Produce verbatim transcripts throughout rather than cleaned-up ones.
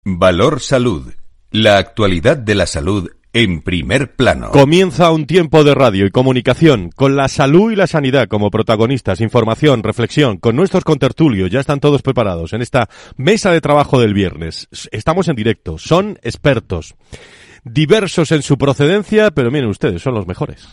Valor Salud. La actualidad de la salud en primer plano. Comienza un tiempo de radio y comunicación con la salud y la sanidad como protagonistas. Información, reflexión, con nuestros contertulios. Ya están todos preparados en esta mesa de trabajo del viernes. Estamos en directo. Son expertos. Diversos en su procedencia, pero miren ustedes, son los mejores.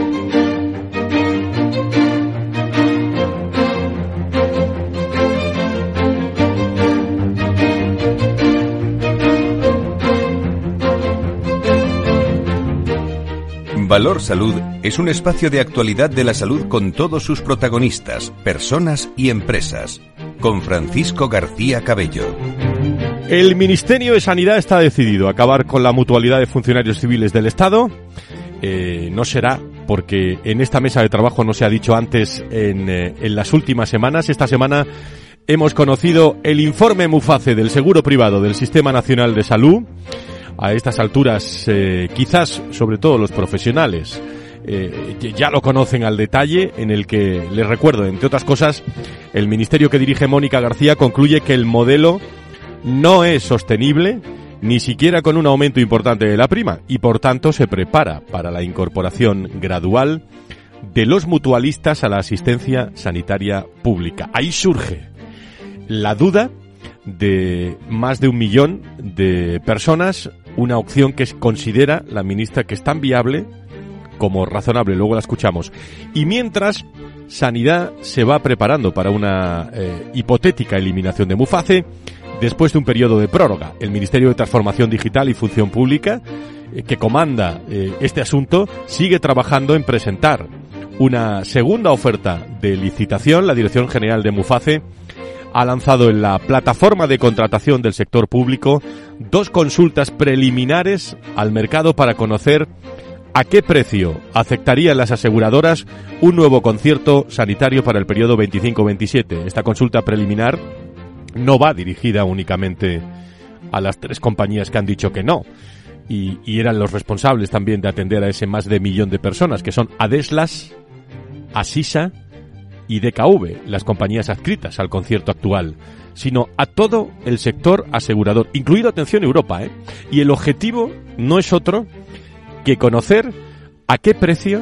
Valor Salud es un espacio de actualidad de la salud con todos sus protagonistas, personas y empresas. Con Francisco García Cabello. El Ministerio de Sanidad está decidido a acabar con la mutualidad de funcionarios civiles del Estado. Eh, no será porque en esta mesa de trabajo no se ha dicho antes en, eh, en las últimas semanas. Esta semana hemos conocido el informe MUFACE del Seguro Privado del Sistema Nacional de Salud. A estas alturas, eh, quizás, sobre todo los profesionales, eh, ya lo conocen al detalle, en el que, les recuerdo, entre otras cosas, el ministerio que dirige Mónica García concluye que el modelo no es sostenible, ni siquiera con un aumento importante de la prima, y por tanto se prepara para la incorporación gradual de los mutualistas a la asistencia sanitaria pública. Ahí surge la duda de más de un millón de personas, una opción que considera la ministra que es tan viable como razonable. Luego la escuchamos. Y mientras, Sanidad se va preparando para una eh, hipotética eliminación de MUFACE después de un periodo de prórroga. El Ministerio de Transformación Digital y Función Pública, eh, que comanda eh, este asunto, sigue trabajando en presentar una segunda oferta de licitación. La Dirección General de MUFACE ha lanzado en la plataforma de contratación del sector público dos consultas preliminares al mercado para conocer a qué precio aceptarían las aseguradoras un nuevo concierto sanitario para el periodo veinticinco veintisiete. Esta consulta preliminar no va dirigida únicamente a las tres compañías que han dicho que no, y, y eran los responsables también de atender a ese más de millón de personas, que son Adeslas, Asisa y D K V, las compañías adscritas al concierto actual, sino a todo el sector asegurador, incluido, atención, Europa, ¿eh? Y el objetivo no es otro que conocer a qué precio,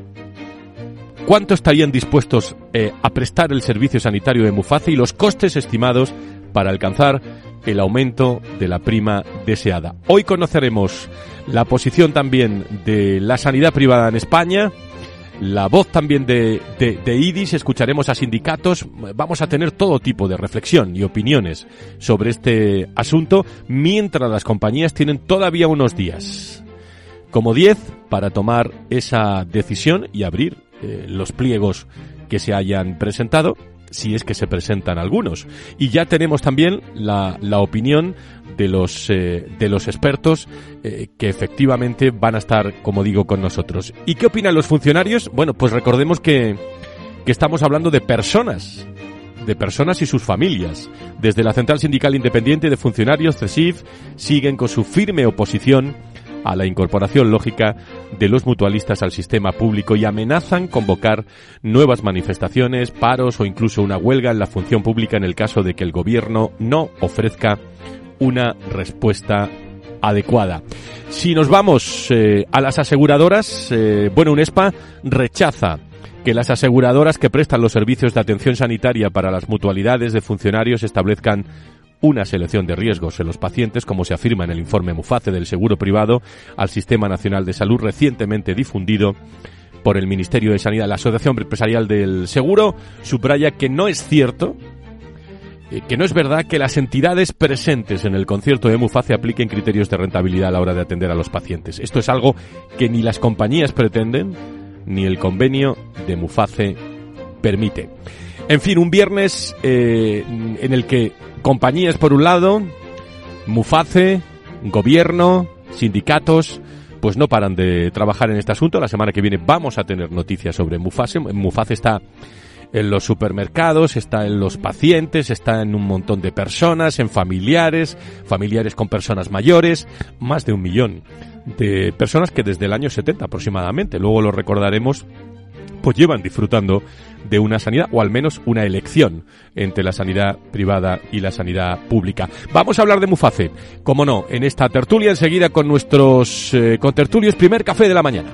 cuánto estarían dispuestos eh, a prestar el servicio sanitario de MUFACE y los costes estimados para alcanzar el aumento de la prima deseada. Hoy conoceremos la posición también de la sanidad privada en España, la voz también de, de, de I D I S, escucharemos a sindicatos, vamos a tener todo tipo de reflexión y opiniones sobre este asunto, mientras las compañías tienen todavía unos días, como diez, para tomar esa decisión y abrir eh, los pliegos que se hayan presentado, si es que se presentan algunos. Y ya tenemos también la, la opinión de los eh, de los expertos eh, que efectivamente van a estar, como digo, con nosotros. ¿Y qué opinan los funcionarios? Bueno, pues recordemos que, que estamos hablando de personas, de personas y sus familias. Desde la Central Sindical Independiente de Funcionarios, CESIF, siguen con su firme oposición a la incorporación lógica de los mutualistas al sistema público y amenazan convocar nuevas manifestaciones, paros o incluso una huelga en la función pública en el caso de que el gobierno no ofrezca una respuesta adecuada. Si nos vamos eh, a las aseguradoras, eh, bueno, UNESPA rechaza que las aseguradoras que prestan los servicios de atención sanitaria para las mutualidades de funcionarios establezcan una selección de riesgos en los pacientes, como se afirma en el informe MUFACE del Seguro Privado al Sistema Nacional de Salud, recientemente difundido por el Ministerio de Sanidad. La Asociación Empresarial del Seguro subraya que no es cierto, eh, que no es verdad que las entidades presentes en el concierto de MUFACE apliquen criterios de rentabilidad a la hora de atender a los pacientes. Esto es algo que ni las compañías pretenden, ni el convenio de MUFACE permite. En fin, un viernes eh, en el que compañías por un lado, MUFACE, gobierno, sindicatos, pues no paran de trabajar en este asunto. La semana que viene vamos a tener noticias sobre MUFACE. MUFACE está en los supermercados, está en los pacientes, está en un montón de personas, en familiares, familiares con personas mayores, más de un millón de personas que desde el año setenta aproximadamente, luego lo recordaremos, tiempo llevan disfrutando de una sanidad, o al menos una elección entre la sanidad privada y la sanidad pública. Vamos a hablar de Muface, como no, en esta tertulia enseguida con nuestros eh, contertulios. Primer café de la mañana.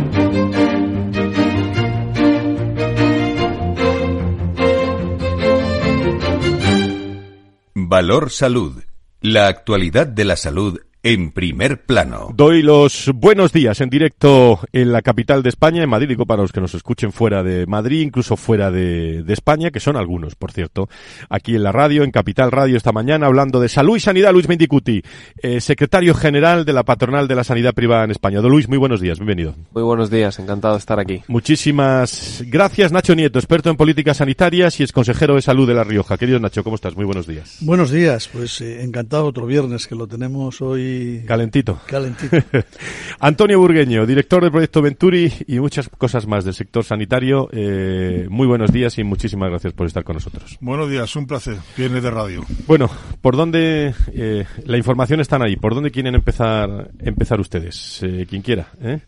Valor Salud. La actualidad de la salud en primer plano. Doy los buenos días en directo en la capital de España, en Madrid, digo para los que nos escuchen fuera de Madrid, incluso fuera de, de España, que son algunos, por cierto, aquí en la radio, en Capital Radio esta mañana, hablando de salud y sanidad. Luis Mendicuti, eh, secretario general de la Patronal de la Sanidad Privada en España. Don Luis, muy buenos días, bienvenido. Muy buenos días, encantado de estar aquí. Muchísimas gracias. Nacho Nieto, experto en políticas sanitarias y exconsejero de salud de La Rioja. Querido Nacho, ¿cómo estás? Muy buenos días. Buenos días, pues eh, encantado otro viernes que lo tenemos hoy. Calentito. Calentito. Antonio Burgueño, director del proyecto Venturi y muchas cosas más del sector sanitario. Eh, muy buenos días y muchísimas gracias por estar con nosotros. Buenos días, un placer. Viernes de radio. Bueno, ¿por dónde? Eh, la información está ahí. ¿Por dónde quieren empezar empezar ustedes? Eh, quien quiera. ¿eh?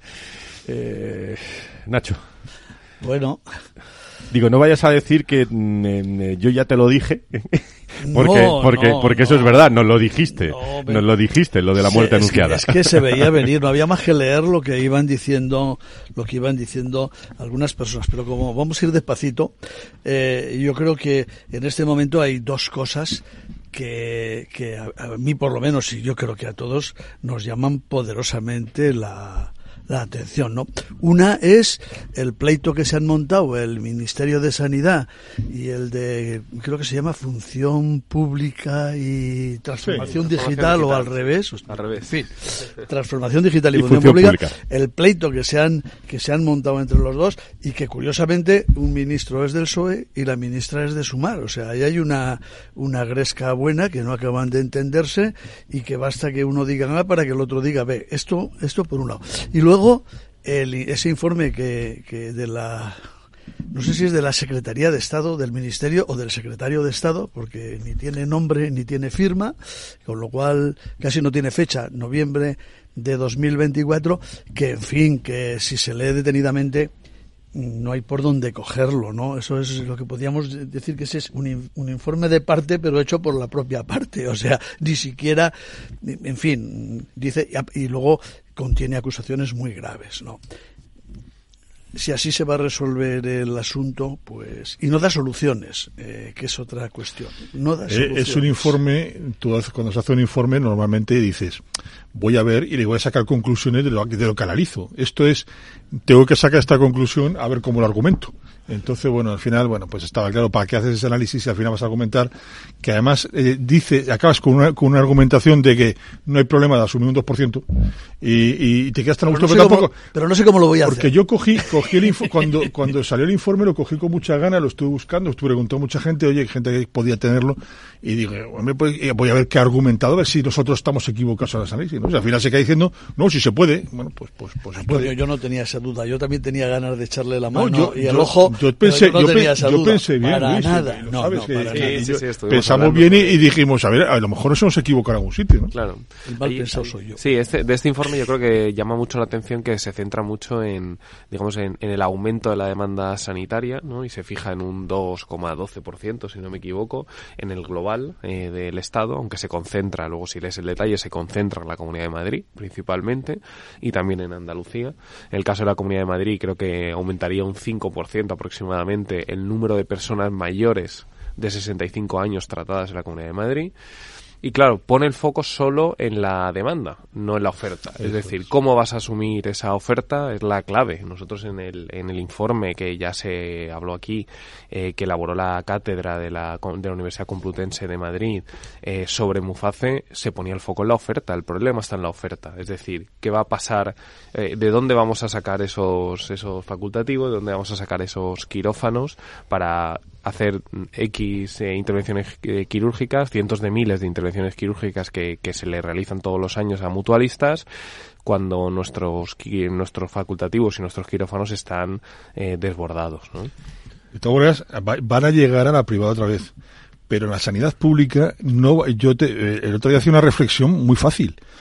Eh, Nacho. Bueno. Digo, no vayas a decir que mm, yo ya te lo dije. Porque, no, porque, no, porque no. eso es verdad, nos lo dijiste, no, nos lo dijiste, lo de la muerte sí, anunciada. Es que, es que se veía venir, no había más que leer lo que iban diciendo, lo que iban diciendo algunas personas, pero como vamos a ir despacito, eh, yo creo que en este momento hay dos cosas que, que a, a mí por lo menos, y yo creo que a todos, nos llaman poderosamente la... la atención, ¿no? Una es el pleito que se han montado el Ministerio de Sanidad y el de, creo que se llama Función Pública y Transformación sí, Digital, digital, o al revés, al revés. En fin, Transformación Digital y, y Función, función pública, pública, el pleito que se han que se han montado entre los dos y que curiosamente un ministro es del P S O E y la ministra es de Sumar, o sea, ahí hay una una gresca buena que no acaban de entenderse y que basta que uno diga A para que el otro diga B. Esto esto por un lado. Y luego Luego, el, ese informe que, que de la, no sé si es de la Secretaría de Estado, del Ministerio o del Secretario de Estado, porque ni tiene nombre ni tiene firma, con lo cual casi no tiene fecha, noviembre de dos mil veinticuatro, que en fin, que si se lee detenidamente no hay por dónde cogerlo, ¿no? Eso es lo que podríamos decir que ese es un, un informe de parte, pero hecho por la propia parte, o sea, ni siquiera, en fin, dice, y luego contiene acusaciones muy graves, ¿no? Si así se va a resolver el asunto, pues... Y no da soluciones, eh, que es otra cuestión. No da soluciones. Eh, es un informe, tú cuando se hace un informe normalmente dices, voy a ver y le voy a sacar conclusiones de lo, de lo que analizo. Esto es, tengo que sacar esta conclusión a ver cómo lo argumento. Entonces, bueno, al final, bueno, pues estaba claro para qué haces ese análisis y al final vas a argumentar que además eh, dice, acabas con una, con una argumentación de que no hay problema de asumir un dos por ciento y, y te quedas tan a gusto, pero, pero, no tampoco, cómo, pero no sé cómo lo voy a porque hacer. Porque yo cogí, cogí el info, cuando, cuando salió el informe lo cogí con mucha ganas, lo estuve buscando, estuve preguntando a mucha gente, oye, gente que podía tenerlo, y dije, hombre, pues, voy a ver qué ha argumentado, a ver si nosotros estamos equivocados en las análisis, ¿no? O sea, al final se queda diciendo, no, si se puede, bueno, pues, pues, pues se puede. Yo, yo no tenía esa duda, yo también tenía ganas de echarle la mano no, yo, y el yo, ojo, yo pensé, yo no yo tenía pe, esa yo duda, pensé bien, para Luis, nada, lo no, sabes, no, que, para que nada. Sí, sí, sí, pensamos bien y, y dijimos, a ver, a lo mejor nos hemos equivocado en algún sitio, ¿no? Claro. El mal Ahí, pensado ahí, soy yo. Sí, este, de este informe yo creo que llama mucho la atención que se centra mucho en, digamos, en, en el aumento de la demanda sanitaria, ¿no? Y se fija en un dos coma doce por ciento, si no me equivoco, en el global eh, del Estado, aunque se concentra, luego si lees el detalle, se concentra en la Comunidad de Madrid, principalmente, y también en Andalucía. En el caso de la Comunidad de Madrid creo que aumentaría un cinco por ciento aproximadamente el número de personas mayores de sesenta y cinco años tratadas en la Comunidad de Madrid. Y claro, pone el foco solo en la demanda, no en la oferta. Es decir, cómo vas a asumir esa oferta es la clave. Nosotros en el en el informe que ya se habló aquí, eh, que elaboró la cátedra de la, de la Universidad Complutense de Madrid eh, sobre Muface, se ponía el foco en la oferta. El problema está en la oferta. Es decir, ¿qué va a pasar? Eh, ¿De dónde vamos a sacar esos, esos facultativos? ¿De dónde vamos a sacar esos quirófanos para hacer X eh, intervenciones eh, quirúrgicas, cientos de miles de intervenciones quirúrgicas que, que se le realizan todos los años a mutualistas, cuando nuestros nuestros facultativos y nuestros quirófanos están eh, desbordados, ¿no? De todas maneras, van a llegar a la privada otra vez, pero en la sanidad pública no. Yo te, el otro día hacía una reflexión muy fácil.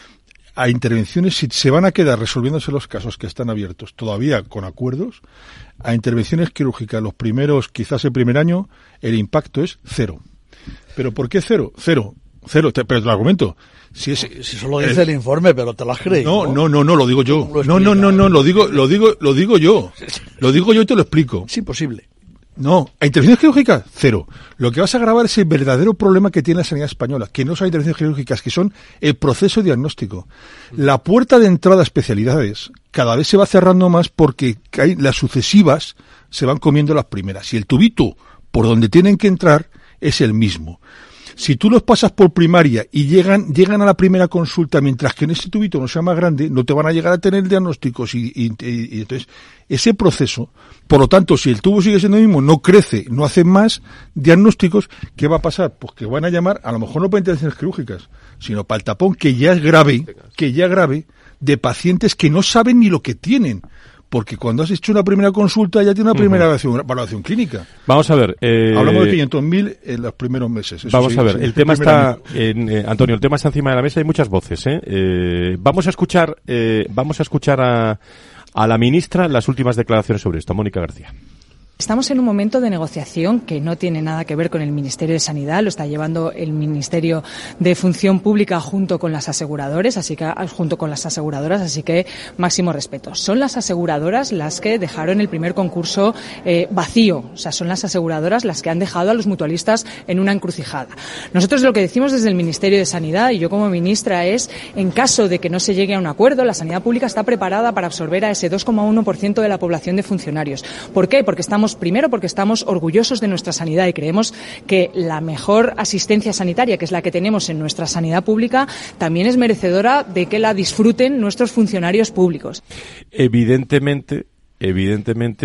a intervenciones, si se van a quedar resolviéndose los casos que están abiertos todavía con acuerdos, a intervenciones quirúrgicas los primeros, quizás el primer año, el impacto es cero. ¿Pero por qué cero? Cero. Cero, te, pero te lo argumento. Si, es, si solo dice el, el informe, pero te lo has creído. No, no, no, no, lo digo yo. Lo no, no, no, no, lo digo, lo digo, lo digo yo. Lo digo yo y te lo explico. Es imposible. No, a intervenciones quirúrgicas, cero. Lo que vas a agravar es el verdadero problema que tiene la sanidad española, que no son intervenciones quirúrgicas, que son el proceso diagnóstico. La puerta de entrada a especialidades cada vez se va cerrando más porque hay, las sucesivas se van comiendo las primeras. Y el tubito por donde tienen que entrar es el mismo. Si tú los pasas por primaria y llegan llegan a la primera consulta, mientras que en ese tubito no sea más grande, no te van a llegar a tener diagnósticos y, y, y, y entonces ese proceso, por lo tanto, si el tubo sigue siendo el mismo, no crece, no hace más diagnósticos, ¿qué va a pasar? Pues que van a llamar, a lo mejor no para intervenciones quirúrgicas, sino para el tapón que ya es grave, que ya es grave, de pacientes que no saben ni lo que tienen. Porque cuando has hecho una primera consulta ya tiene una primera uh-huh. evaluación, evaluación clínica. Vamos a ver. Eh, Hablamos de quinientos mil en los primeros meses. Eso vamos sí, a ver. sí, el tema está, en, eh, Antonio, el tema está encima de la mesa. Hay muchas voces. ¿eh? Eh, vamos a escuchar, eh, vamos a escuchar a, a la ministra las últimas declaraciones sobre esto. Mónica García. Estamos en un momento de negociación que no tiene nada que ver con el Ministerio de Sanidad, lo está llevando el Ministerio de Función Pública junto con las aseguradoras, así que junto con las aseguradoras, así que máximo respeto. Son las aseguradoras las que dejaron el primer concurso eh, vacío, o sea, son las aseguradoras las que han dejado a los mutualistas en una encrucijada. Nosotros lo que decimos desde el Ministerio de Sanidad y yo como ministra es, en caso de que no se llegue a un acuerdo, la sanidad pública está preparada para absorber a ese dos coma uno por ciento de la población de funcionarios. ¿Por qué? Porque estamos Primero, porque estamos orgullosos de nuestra sanidad y creemos que la mejor asistencia sanitaria, que es la que tenemos en nuestra sanidad pública, también es merecedora de que la disfruten nuestros funcionarios públicos. Evidentemente, evidentemente,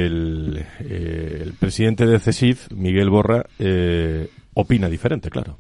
el, eh, el presidente de CESIF, Miguel Borra, eh, opina diferente, claro.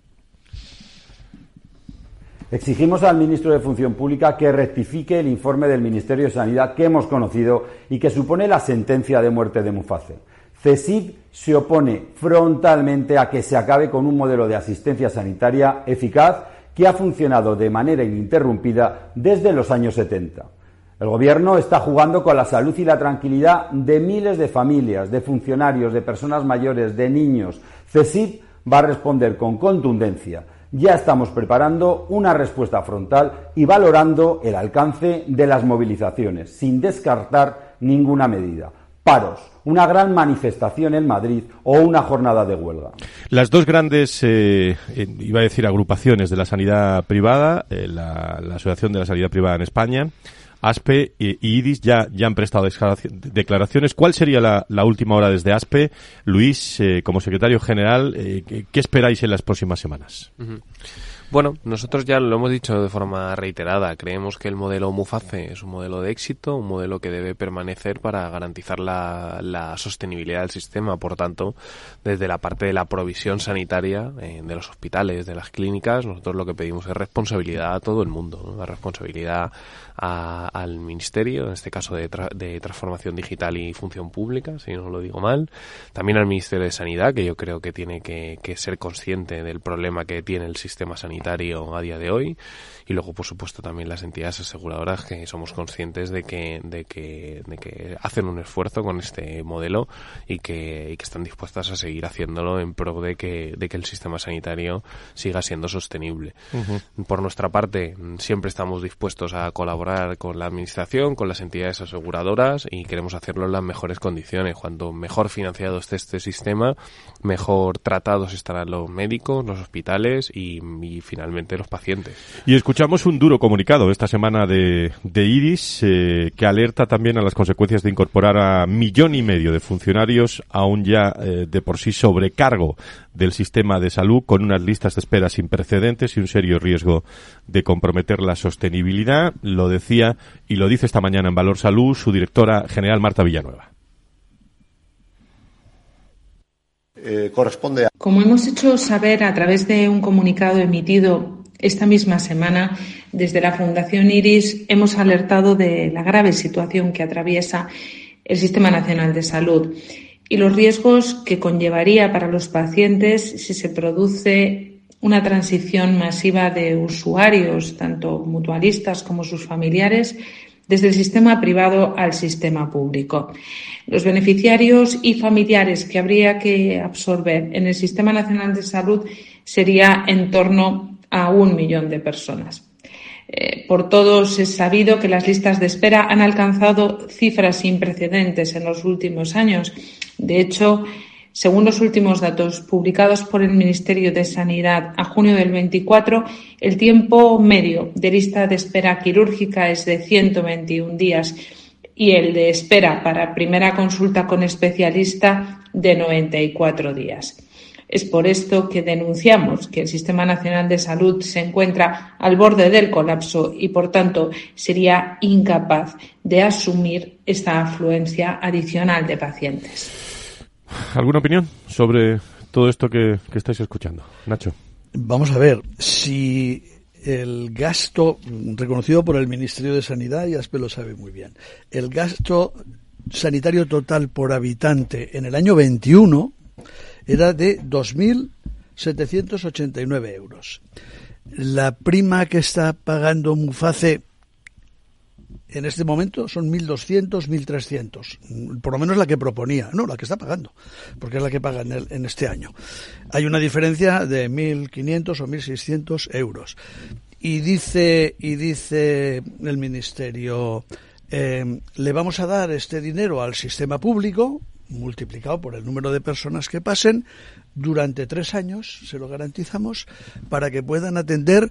Exigimos al ministro de Función Pública que rectifique el informe del Ministerio de Sanidad que hemos conocido y que supone la sentencia de muerte de Muface. CESIF se opone frontalmente a que se acabe con un modelo de asistencia sanitaria eficaz que ha funcionado de manera ininterrumpida desde los años setenta. El Gobierno está jugando con la salud y la tranquilidad de miles de familias, de funcionarios, de personas mayores, de niños. CESIF va a responder con contundencia. Ya estamos preparando una respuesta frontal y valorando el alcance de las movilizaciones, sin descartar ninguna medida. Paros, una gran manifestación en Madrid o una jornada de huelga. Las dos grandes, eh, eh, iba a decir, agrupaciones de la sanidad privada, eh, la, la Asociación de la Sanidad Privada en España, ASPE y IDIS ya, ya han prestado declaraciones. ¿Cuál sería la, la última hora desde ASPE? Luis, eh, como secretario general, eh, ¿qué, ¿qué esperáis en las próximas semanas? Uh-huh. Bueno, nosotros ya lo hemos dicho de forma reiterada. Creemos que el modelo Muface es un modelo de éxito, un modelo que debe permanecer para garantizar la, la sostenibilidad del sistema. Por tanto, desde la parte de la provisión sanitaria, eh, de los hospitales, de las clínicas, nosotros lo que pedimos es responsabilidad a todo el mundo, ¿no? La responsabilidad a, al Ministerio, en este caso de, tra- de Transformación Digital y Función Pública, si no lo digo mal. También al Ministerio de Sanidad, que yo creo que tiene que, que ser consciente del problema que tiene el sistema sanitario a día de hoy, y luego por supuesto también las entidades aseguradoras, que somos conscientes de que de que de que hacen un esfuerzo con este modelo y que y que están dispuestas a seguir haciéndolo en pro de que de que el sistema sanitario siga siendo sostenible. Uh-huh. Por nuestra parte, siempre estamos dispuestos a colaborar con la administración, con las entidades aseguradoras, y queremos hacerlo en las mejores condiciones. Cuanto mejor financiado esté este sistema, mejor tratados estarán los médicos, los hospitales y, y finalmente los pacientes. Y escuchamos un duro comunicado esta semana de, de IDIS eh, que alerta también a las consecuencias de incorporar a millón y medio de funcionarios aún ya eh, de por sí sobrecargo del sistema de salud, con unas listas de espera sin precedentes y un serio riesgo de comprometer la sostenibilidad. Lo decía y lo dice esta mañana en Valor Salud su directora general, Marta Villanueva. Eh, corresponde a... Como hemos hecho saber a través de un comunicado emitido esta misma semana, desde la Fundación IRIS hemos alertado de la grave situación que atraviesa el Sistema Nacional de Salud y los riesgos que conllevaría para los pacientes si se produce una transición masiva de usuarios, tanto mutualistas como sus familiares, desde el sistema privado al sistema público. Los beneficiarios y familiares que habría que absorber en el Sistema Nacional de Salud sería en torno a un millón de personas. Eh, por todos es sabido que las listas de espera han alcanzado cifras sin precedentes en los últimos años. De hecho, según los últimos datos publicados por el Ministerio de Sanidad a junio del veinticuatro, el tiempo medio de lista de espera quirúrgica es de ciento veintiún días y el de espera para primera consulta con especialista de noventa y cuatro días. Es por esto que denunciamos que el Sistema Nacional de Salud se encuentra al borde del colapso y, por tanto, sería incapaz de asumir esta afluencia adicional de pacientes. ¿Alguna opinión sobre todo esto que, que estáis escuchando? Nacho. Vamos a ver, si el gasto reconocido por el Ministerio de Sanidad, y Aspe lo sabe muy bien, el gasto sanitario total por habitante en el año veintiuno era de dos mil setecientos ochenta y nueve euros. La prima que está pagando Muface en este momento son mil doscientos, mil trescientos, por lo menos la que proponía, no, la que está pagando, porque es la que paga en, el, en este año. Hay una diferencia de mil quinientos o mil seiscientos euros. Y dice, y dice el Ministerio, eh, le vamos a dar este dinero al sistema público, multiplicado por el número de personas que pasen, durante tres años, se lo garantizamos, para que puedan atender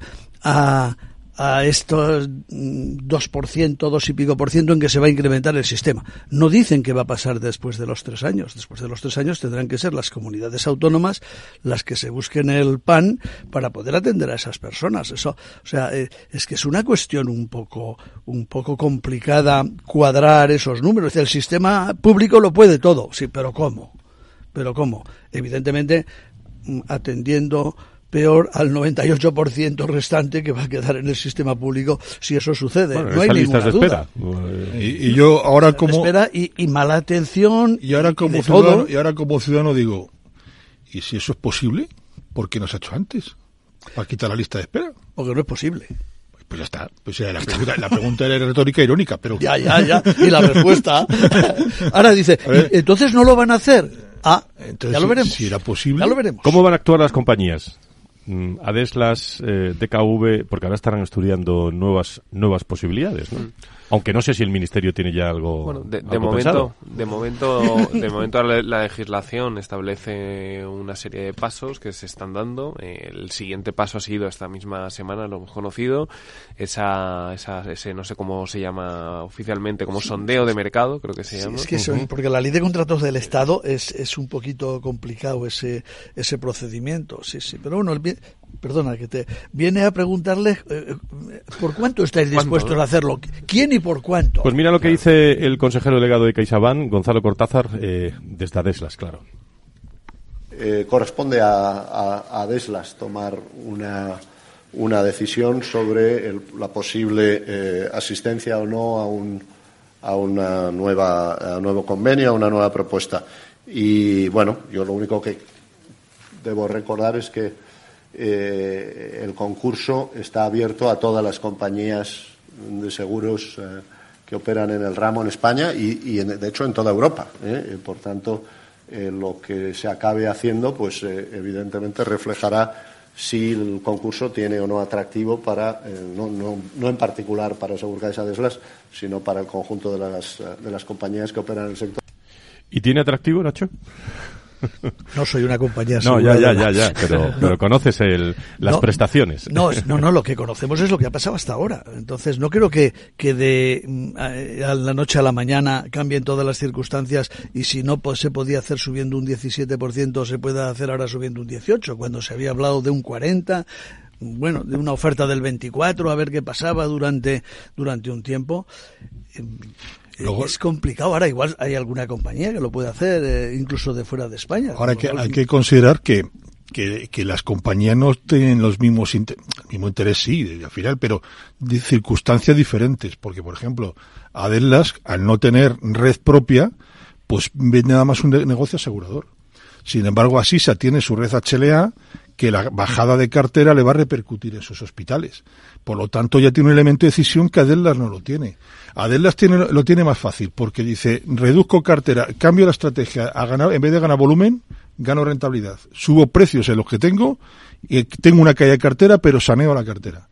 a, a estos dos por ciento, dos y pico por ciento en que se va a incrementar el sistema. No dicen qué va a pasar después de los tres años. Después de los tres años tendrán que ser las comunidades autónomas las que se busquen el pan para poder atender a esas personas. Eso, o sea, eh, es que es una cuestión un poco, un poco complicada cuadrar esos números. El sistema público lo puede todo, sí, pero ¿cómo? Pero ¿cómo? Evidentemente, atendiendo peor al noventa y ocho por ciento restante que va a quedar en el sistema público si eso sucede. Bueno, no hay ninguna de duda. espera. Y, y yo ahora como espera y, y mala atención y ahora como y ciudadano todo. y ahora como ciudadano digo, ¿y si eso es posible? ¿Por qué no se ha hecho antes? ¿Para quitar la lista de espera? Porque no es posible. Pues ya está. Pues ya la pregunta, la pregunta era retórica e irónica, pero Ya, ya, ya. Y la respuesta. Ahora dice, entonces no lo van a hacer. Ah, entonces, ya lo veremos. Si era posible. Ya lo veremos. ¿Cómo van a actuar las compañías? Adeslas, eh, D K V, porque ahora estarán estudiando nuevas nuevas posibilidades, ¿no? Mm. Aunque no sé si el Ministerio tiene ya algo. Bueno, de, de algo momento, de momento, de momento la, la legislación establece una serie de pasos que se están dando. Eh, el siguiente paso ha sido esta misma semana, lo hemos conocido, esa, esa, ese no sé cómo se llama oficialmente, como sondeo de mercado, creo que se llama. Sí, es que eso, uh-huh. porque la ley de contratos del Estado es es un poquito complicado ese ese procedimiento, sí, sí, pero bueno, el, perdona que te viene a preguntarle eh, ¿por cuánto estáis dispuestos ¿Cuánto, no? a hacerlo? ¿Quién y por cuánto? Pues mira lo que dice el consejero delegado de CaixaBank, Gonzalo Cortázar, eh, desde Adeslas, claro. Eh, corresponde a, a, a Adeslas tomar una, una decisión sobre el, la posible eh, asistencia o no a un a una nueva a un nuevo convenio, a una nueva propuesta. Y bueno, yo lo único que debo recordar es que eh, el concurso está abierto a todas las compañías de seguros eh, que operan en el ramo en España y, y en, de hecho en toda Europa. ¿eh? Por tanto, eh, lo que se acabe haciendo, pues eh, evidentemente reflejará si el concurso tiene o no atractivo para, eh, no, no, no en particular para Seguridad Adeslas, sino para el conjunto de las, de las compañías que operan en el sector. ¿Y tiene atractivo, Nacho? No soy una compañía No, ya, ya, ya, ya, pero, no, pero conoces el, las no, prestaciones. No, no, no, lo que conocemos es lo que ha pasado hasta ahora. Entonces, no creo que, que de a la noche a la mañana cambien todas las circunstancias y si no pues, se podía hacer subiendo un diecisiete por ciento, se pueda hacer ahora subiendo un dieciocho por ciento, cuando se había hablado de un cuarenta por ciento, bueno, de una oferta del veinticuatro por ciento, a ver qué pasaba durante, durante un tiempo. Luego, es complicado. Ahora igual hay alguna compañía que lo puede hacer, eh, incluso de fuera de España. Ahora que, hay que considerar que, que, que las compañías no tienen los mismos inter, el mismo interés, sí, al final, pero de circunstancias diferentes. Porque, por ejemplo, Adeslas, al no tener red propia, pues vende nada más un negocio asegurador. Sin embargo, Asisa tiene su red H L A, que la bajada de cartera le va a repercutir a esos hospitales. Por lo tanto, ya tiene un elemento de decisión que Adelas no lo tiene. Adelas tiene, lo tiene más fácil, porque dice, reduzco cartera, cambio la estrategia, a ganar, en vez de ganar volumen, gano rentabilidad. Subo precios en los que tengo, y tengo una caída de cartera, pero saneo la cartera.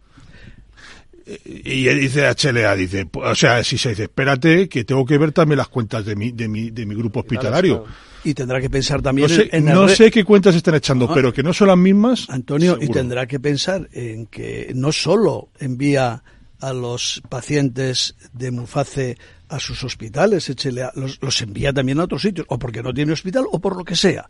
Y él dice H L A, dice, o sea, si se dice, espérate, que tengo que ver también las cuentas de mi, de mi, de mi grupo hospitalario. Y tendrá que pensar también no sé, en... No re... sé qué cuentas están echando, no, pero que no son las mismas. Antonio, seguro. Y tendrá que pensar en que no solo envía a los pacientes de Muface a sus hospitales, H L A, los, los envía también a otros sitios, o porque no tiene hospital, o por lo que sea.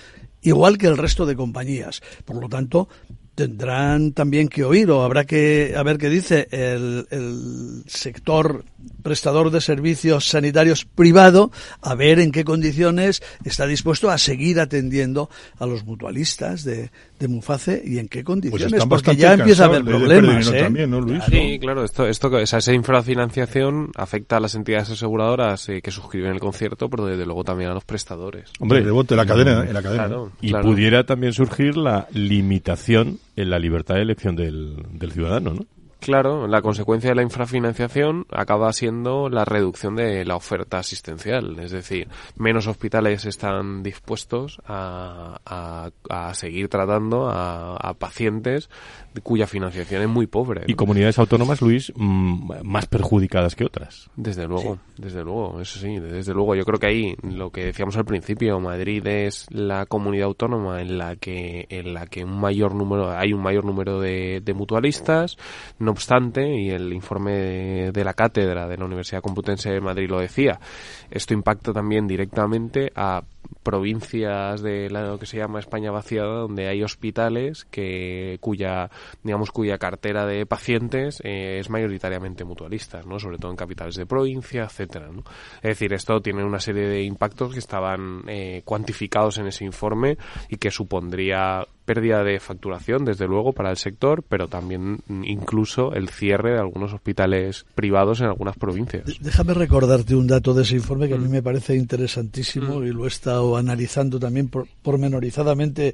Igual que el resto de compañías. Por lo tanto, tendrán también que oír, o habrá que a ver qué dice el, el sector prestador de servicios sanitarios privado, a ver en qué condiciones está dispuesto a seguir atendiendo a los mutualistas de, de Muface y en qué condiciones, pues porque ya empieza a haber problemas, ¿eh? También, ¿no, Luis? Sí, claro, esto, esto, esa, esa infrafinanciación afecta a las entidades aseguradoras eh, que suscriben el concierto, pero desde luego también a los prestadores. Hombre, el rebote, la cadena, en la cadena. Claro, y claro. pudiera también surgir la limitación en la libertad de elección del, del ciudadano, ¿no? Claro, la consecuencia de la infrafinanciación acaba siendo la reducción de la oferta asistencial, es decir, menos hospitales están dispuestos a, a, a seguir tratando a, a pacientes cuya financiación es muy pobre, ¿no? Y comunidades autónomas, Luis, mmm, más perjudicadas que otras. Desde luego, sí. desde luego, eso sí, desde luego. Yo creo que ahí, lo que decíamos al principio, Madrid es la comunidad autónoma en la que en la que un mayor número hay un mayor número de, de mutualistas. No obstante, y el informe de, de la cátedra de la Universidad Complutense de Madrid lo decía, esto impacta también directamente a provincias de lo que se llama España vaciada, donde hay hospitales que cuya digamos cuya cartera de pacientes eh, es mayoritariamente mutualistas, ¿no? Sobre todo en capitales de provincia, etcétera, ¿no? Es decir, esto tiene una serie de impactos que estaban eh, cuantificados en ese informe y que supondría pérdida de facturación, desde luego, para el sector, pero también incluso el cierre de algunos hospitales privados en algunas provincias. Déjame recordarte un dato de ese informe que a mí me parece interesantísimo mm. y lo he estado analizando también por, pormenorizadamente,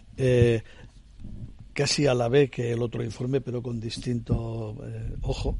eh, casi a la vez que el otro informe, pero con distinto eh, ojo.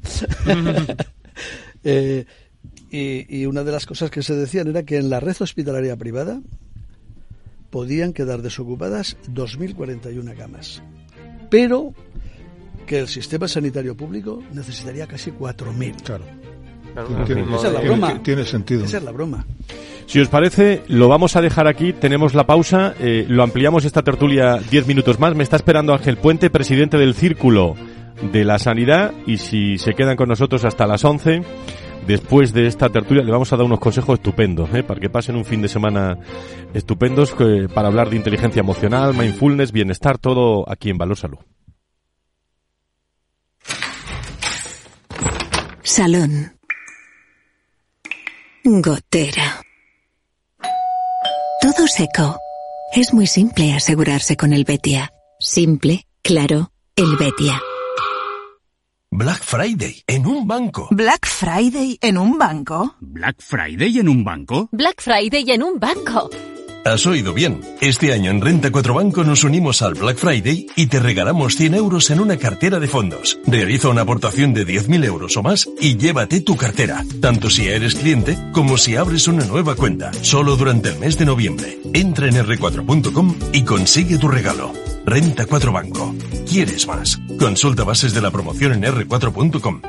eh, y, y una de las cosas que se decían era que en la red hospitalaria privada podían quedar desocupadas dos mil cuarenta y una camas, pero que el sistema sanitario público necesitaría casi cuatro mil. Claro. Claro, tiene, esa es la broma. Tiene, tiene sentido. Esa es la broma. Si os parece, lo vamos a dejar aquí, tenemos la pausa, eh, lo ampliamos esta tertulia diez minutos más. Me está esperando Ángel Puente, presidente del Círculo de la Sanidad, y si se quedan con nosotros hasta las once... Después de esta tertulia le vamos a dar unos consejos estupendos, ¿eh? Para que pasen un fin de semana estupendos, eh, para hablar de inteligencia emocional, mindfulness, bienestar, todo aquí en Valor Salud. Salón. Gotera. Todo seco. Es muy simple asegurarse con el Betia. Simple, claro, el Betia. Black Friday en un banco. Black Friday en un banco. Black Friday en un banco. Black Friday en un banco. Has oído bien. Este año en Renta cuatro Banco nos unimos al Black Friday y te regalamos cien euros en una cartera de fondos. Realiza una aportación de diez mil euros o más y llévate tu cartera, tanto si eres cliente como si abres una nueva cuenta. Solo durante el mes de noviembre. Entra en erre cuatro punto com y consigue tu regalo. Renta cuatro Banco. ¿Quieres más? Consulta bases de la promoción en erre cuatro punto com.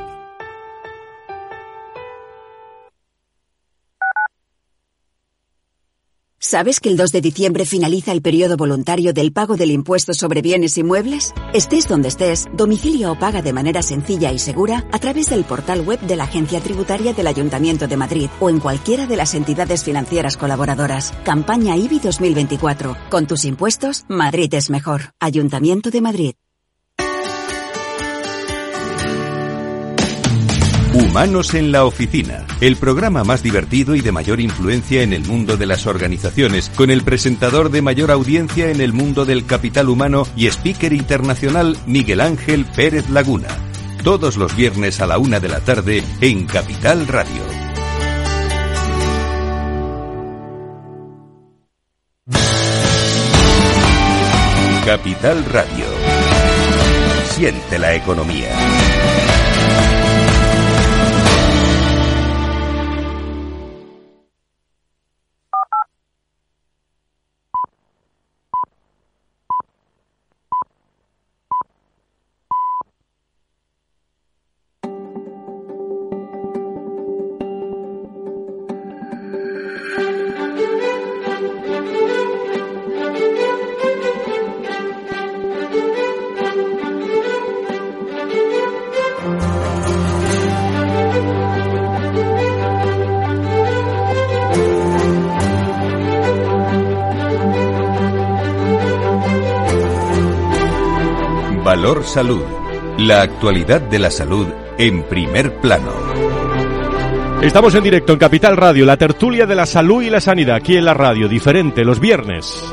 ¿Sabes que el dos de diciembre finaliza el periodo voluntario del pago del impuesto sobre bienes inmuebles? Estés donde estés, domicilia o paga de manera sencilla y segura a través del portal web de la Agencia Tributaria del Ayuntamiento de Madrid o en cualquiera de las entidades financieras colaboradoras. Campaña I B I dos mil veinticuatro. Con tus impuestos, Madrid es mejor. Ayuntamiento de Madrid. Humanos en la Oficina, el programa más divertido y de mayor influencia en el mundo de las organizaciones, con el presentador de mayor audiencia en el mundo del capital humano y speaker internacional Miguel Ángel Pérez Laguna. Todos los viernes a la una de la tarde en Capital Radio. Capital Radio. Siente la economía. Valor Salud. La actualidad de la salud en primer plano. Estamos en directo en Capital Radio, la tertulia de la salud y la sanidad, aquí en la radio, diferente, los viernes.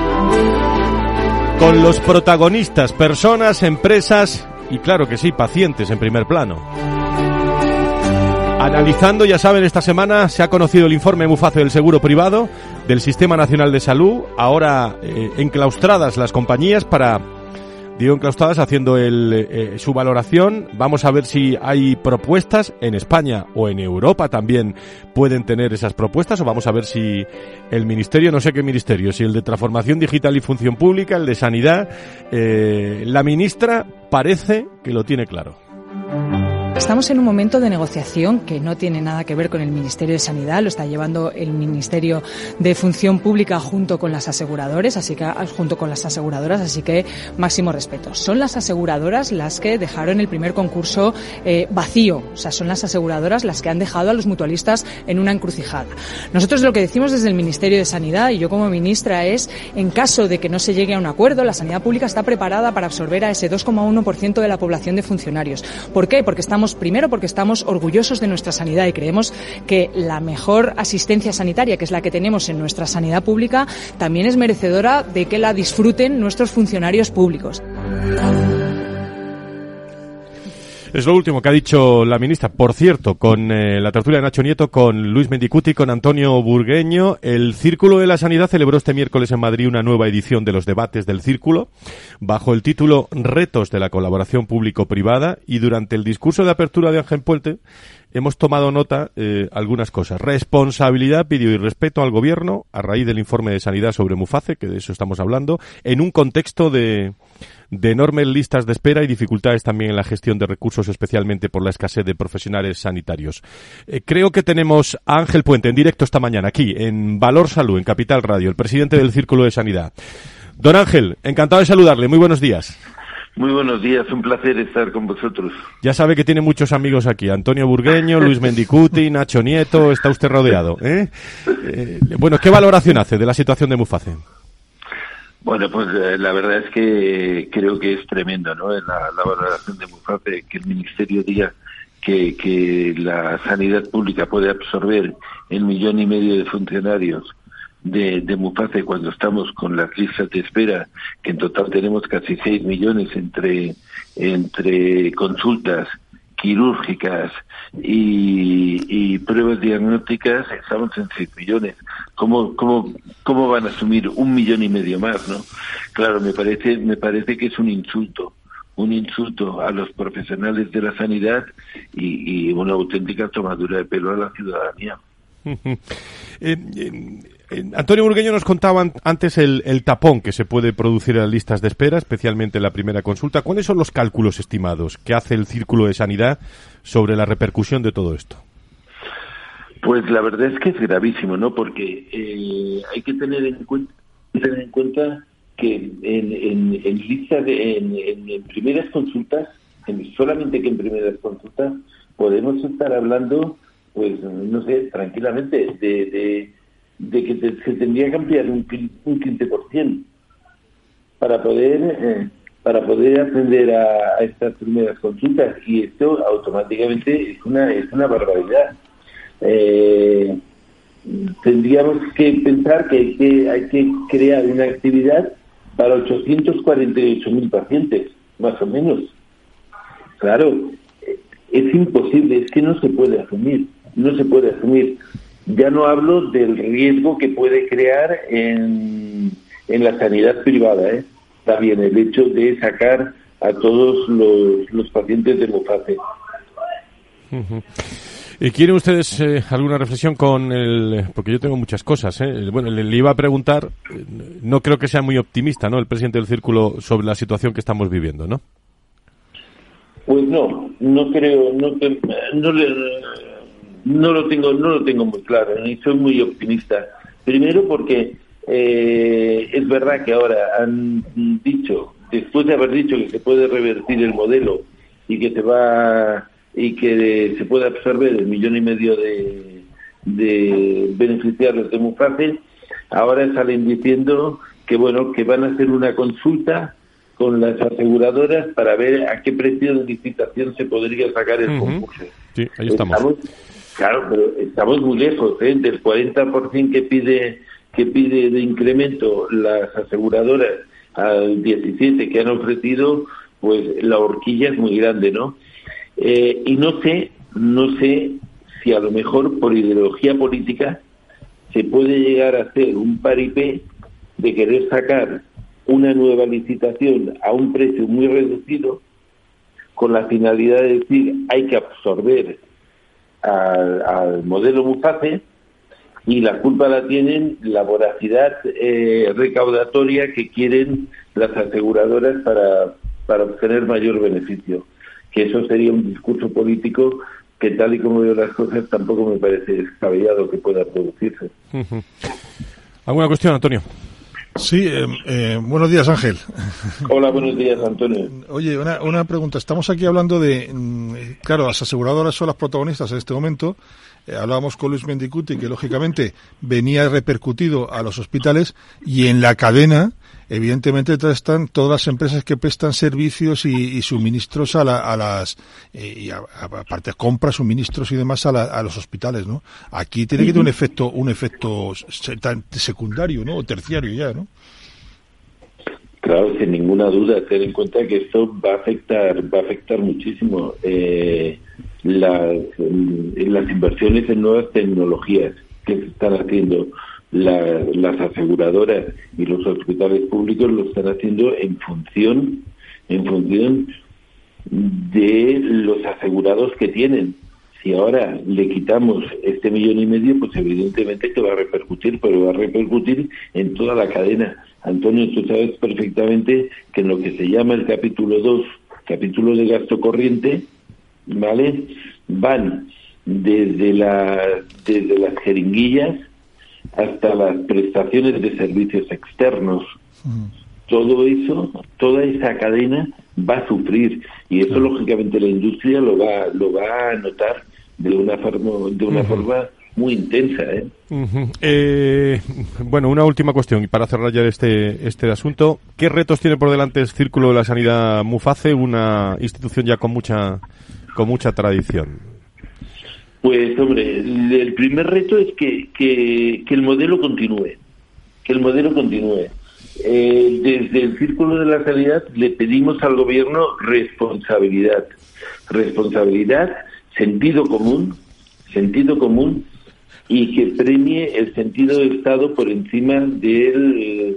Con los protagonistas, personas, empresas y, claro que sí, pacientes en primer plano. Analizando, ya saben, esta semana se ha conocido el informe Muface del seguro privado, del Sistema Nacional de Salud, ahora eh, enclaustradas las compañías para... Digo enclaustradas haciendo el, eh, su valoración. Vamos a ver si hay propuestas en España o en Europa también pueden tener esas propuestas, o vamos a ver si el ministerio, no sé qué ministerio, si el de Transformación Digital y Función Pública, el de Sanidad, eh, la ministra parece que lo tiene claro. Estamos en un momento de negociación que no tiene nada que ver con el Ministerio de Sanidad, lo está llevando el Ministerio de Función Pública junto con las aseguradoras, así que junto con las aseguradoras, así que máximo respeto. Son las aseguradoras las que dejaron el primer concurso eh, vacío, o sea, son las aseguradoras las que han dejado a los mutualistas en una encrucijada. Nosotros lo que decimos desde el Ministerio de Sanidad, y yo como ministra, es en caso de que no se llegue a un acuerdo, la sanidad pública está preparada para absorber a ese dos coma uno por ciento de la población de funcionarios. ¿Por qué? Porque estamos Primero porque estamos orgullosos de nuestra sanidad y creemos que la mejor asistencia sanitaria, que es la que tenemos en nuestra sanidad pública, también es merecedora de que la disfruten nuestros funcionarios públicos. Es lo último que ha dicho la ministra. Por cierto, con eh, la tertulia de Nacho Nieto, con Luis Mendicuti, con Antonio Burgueño, el Círculo de la Sanidad celebró este miércoles en Madrid una nueva edición de los debates del Círculo, bajo el título Retos de la colaboración público-privada, y durante el discurso de apertura de Ángel Puente hemos tomado nota eh, algunas cosas. Responsabilidad, pidió, y respeto al Gobierno a raíz del informe de sanidad sobre Muface, que de eso estamos hablando, en un contexto de... de enormes listas de espera y dificultades también en la gestión de recursos, especialmente por la escasez de profesionales sanitarios. Eh, creo que tenemos a Ángel Puente en directo esta mañana, aquí, en Valor Salud, en Capital Radio, el presidente del Círculo de Sanidad. Don Ángel, encantado de saludarle, muy buenos días. Muy buenos días, un placer estar con vosotros. Ya sabe que tiene muchos amigos aquí, Antonio Burgueño, Luis Mendicuti, Nacho Nieto, está usted rodeado, ¿eh? Eh, bueno, ¿qué valoración hace de la situación de Muface? Bueno, pues eh, la verdad es que creo que es tremendo, ¿no? La, la valoración de Muface, que el Ministerio diga que, que la sanidad pública puede absorber el millón y medio de funcionarios de, de Muface cuando estamos con las listas de espera, que en total tenemos casi seis millones entre, entre consultas quirúrgicas y, y pruebas diagnósticas, estamos en seis millones. ¿Cómo, cómo, cómo van a asumir un millón y medio más, no? Claro, me parece, me parece que es un insulto, un insulto a los profesionales de la sanidad y, y una auténtica tomadura de pelo a la ciudadanía. eh, eh, eh, Antonio Burgueño nos contaba antes el, el tapón que se puede producir en las listas de espera, especialmente en la primera consulta. ¿Cuáles son los cálculos estimados que hace el Círculo de Sanidad sobre la repercusión de todo esto? Pues la verdad es que es gravísimo, ¿no? Porque eh, hay que tener en cuenta, tener en cuenta que en, en, en lista de, en, en, en primeras consultas, en, solamente que en primeras consultas podemos estar hablando, pues no sé, tranquilamente de, de, de que te, se tendría que ampliar un, un quince por ciento para poder eh, para poder atender a, a estas primeras consultas, y esto automáticamente es una es una barbaridad. Eh, tendríamos que pensar que hay, que hay que crear una actividad para ochocientos cuarenta y ocho mil pacientes, más o menos. Claro, es imposible, es que no se puede asumir, no se puede asumir. Ya no hablo del riesgo que puede crear en, en la sanidad privada, ¿eh? está bien el hecho de sacar a todos los, los pacientes de Mufase. Uh-huh. ¿Quieren ustedes eh, alguna reflexión con el...? Porque yo tengo muchas cosas, ¿eh? Bueno, le, le iba a preguntar, no creo que sea muy optimista, ¿no?, el presidente del Círculo sobre la situación que estamos viviendo, ¿no? Pues no, no creo, no, no, le, no lo tengo, no lo tengo muy claro, ni soy muy optimista. Primero porque eh, es verdad que ahora han dicho, después de haber dicho que se puede revertir el modelo y que se va y que se puede absorber el millón y medio de, de beneficiarios de Mufase, ahora salen diciendo que bueno, que van a hacer una consulta con las aseguradoras para ver a qué precio de licitación se podría sacar el uh-huh. concurso. Sí, ahí estamos. estamos. Claro, pero estamos muy lejos, ¿eh? Del cuarenta por ciento que pide que pide de incremento las aseguradoras al diecisiete por ciento que han ofrecido, pues la horquilla es muy grande, ¿no? Eh, y no sé, no sé si a lo mejor por ideología política se puede llegar a hacer un paripé de querer sacar una nueva licitación a un precio muy reducido con la finalidad de decir hay que absorber al, al modelo Mufase, y la culpa la tienen la voracidad eh, recaudatoria que quieren las aseguradoras para, para obtener mayor beneficio. Que eso sería un discurso político que, tal y como veo las cosas, tampoco me parece descabellado que pueda producirse. Uh-huh. ¿Alguna cuestión, Antonio? Sí, eh, eh, buenos días, Ángel. Hola, buenos días, Antonio. Oye, una, una pregunta. Estamos aquí hablando de... Claro, las aseguradoras son las protagonistas en este momento. Eh, hablábamos con Luis Mendicuti, que lógicamente venía repercutido a los hospitales, y en la cadena, evidentemente, están todas las empresas que prestan servicios y, y suministros a, la, a las... Eh, y a, a, aparte, compras, suministros y demás a, la, a los hospitales, ¿no? Aquí tiene que tener un efecto, un efecto secundario, ¿no? O terciario ya, ¿no? Claro, sin ninguna duda, ten en cuenta que esto va a afectar, va a afectar muchísimo eh, las, las inversiones en nuevas tecnologías que se están haciendo. La, las aseguradoras y los hospitales públicos lo están haciendo en función, en función de los asegurados que tienen. Si ahora le quitamos este millón y medio, pues evidentemente que va a repercutir, pero va a repercutir en toda la cadena. Antonio, tú sabes perfectamente que en lo que se llama el capítulo dos, capítulo de gasto corriente, ¿vale?, van desde, la, desde las jeringuillas hasta las prestaciones de servicios externos. Uh-huh. Todo eso, toda esa cadena va a sufrir, y eso uh-huh. lógicamente la industria lo va, lo va a notar de una forma, de una uh-huh. forma muy intensa, ¿eh? Uh-huh. Eh, bueno, una última cuestión y para cerrar ya este este asunto. ¿Qué retos tiene por delante el Círculo de la Sanidad Mufase, una institución ya con mucha con mucha tradición? Pues, hombre, el primer reto es que, que, que el modelo continúe, que el modelo continúe. Eh, desde el Círculo de la Sanidad le pedimos al gobierno responsabilidad, responsabilidad, sentido común, sentido común, y que premie el sentido de Estado por encima del eh,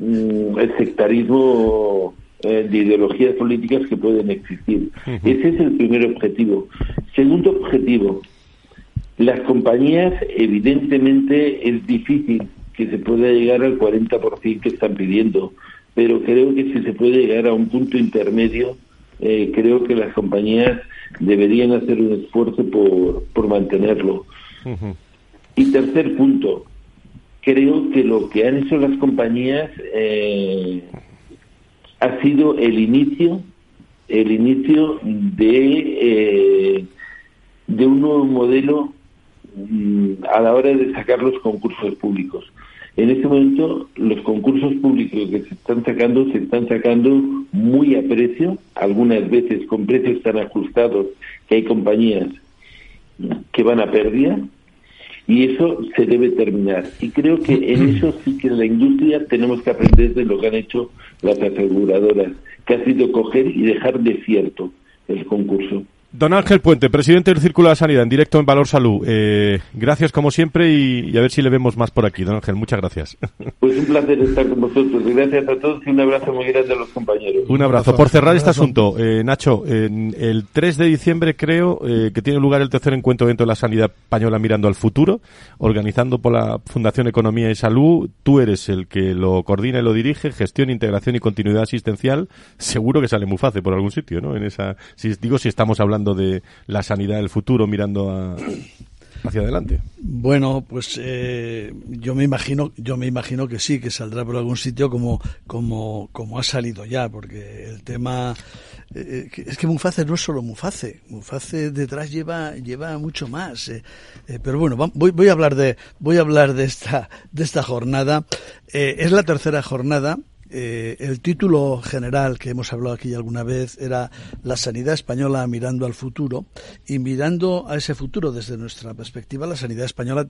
el sectarismo eh, de ideologías políticas que pueden existir. Uh-huh. Ese es el primer objetivo. Segundo objetivo, las compañías, evidentemente es difícil que se pueda llegar al cuarenta por ciento que están pidiendo, pero creo que si se puede llegar a un punto intermedio, eh, creo que las compañías deberían hacer un esfuerzo por, por mantenerlo. Uh-huh. Y tercer punto, creo que lo que han hecho las compañías eh, ha sido el inicio, el inicio de, eh, de un nuevo modelo mm, a la hora de sacar los concursos públicos. En este momento, los concursos públicos que se están sacando, se están sacando muy a precio, algunas veces con precios tan ajustados que hay compañías que van a pérdida, y eso se debe terminar. Y creo que en eso sí que en la industria tenemos que aprender de lo que han hecho las aseguradoras, que ha sido coger y dejar desierto el concurso. Don Ángel Puente, presidente del Círculo de la Sanidad, en directo en Valor Salud. Eh, gracias como siempre y, y a ver si le vemos más por aquí, don Ángel. Muchas gracias. Pues un placer estar con vosotros. Gracias a todos y un abrazo muy grande a los compañeros. Un abrazo. Por cerrar este asunto, eh, Nacho, eh, el tres de diciembre creo eh, que tiene lugar el tercer encuentro dentro de la sanidad española mirando al futuro, organizando por la Fundación Economía y Salud. Tú eres el que lo coordina y lo dirige, gestión, integración y continuidad asistencial. Seguro que sale muy fácil por algún sitio, ¿no? En esa, si digo, si estamos hablando de la sanidad del futuro mirando a, hacia adelante. Bueno, pues eh, yo me imagino, yo me imagino que sí, que saldrá por algún sitio como como como ha salido ya, porque el tema eh, es que Muface no es solo Muface, Muface detrás lleva lleva mucho más. Eh, eh, pero bueno, voy voy a hablar de voy a hablar de esta de esta jornada. Eh, es la tercera jornada. Eh, el título general que hemos hablado aquí alguna vez era La sanidad española mirando al futuro, y mirando a ese futuro desde nuestra perspectiva, la sanidad española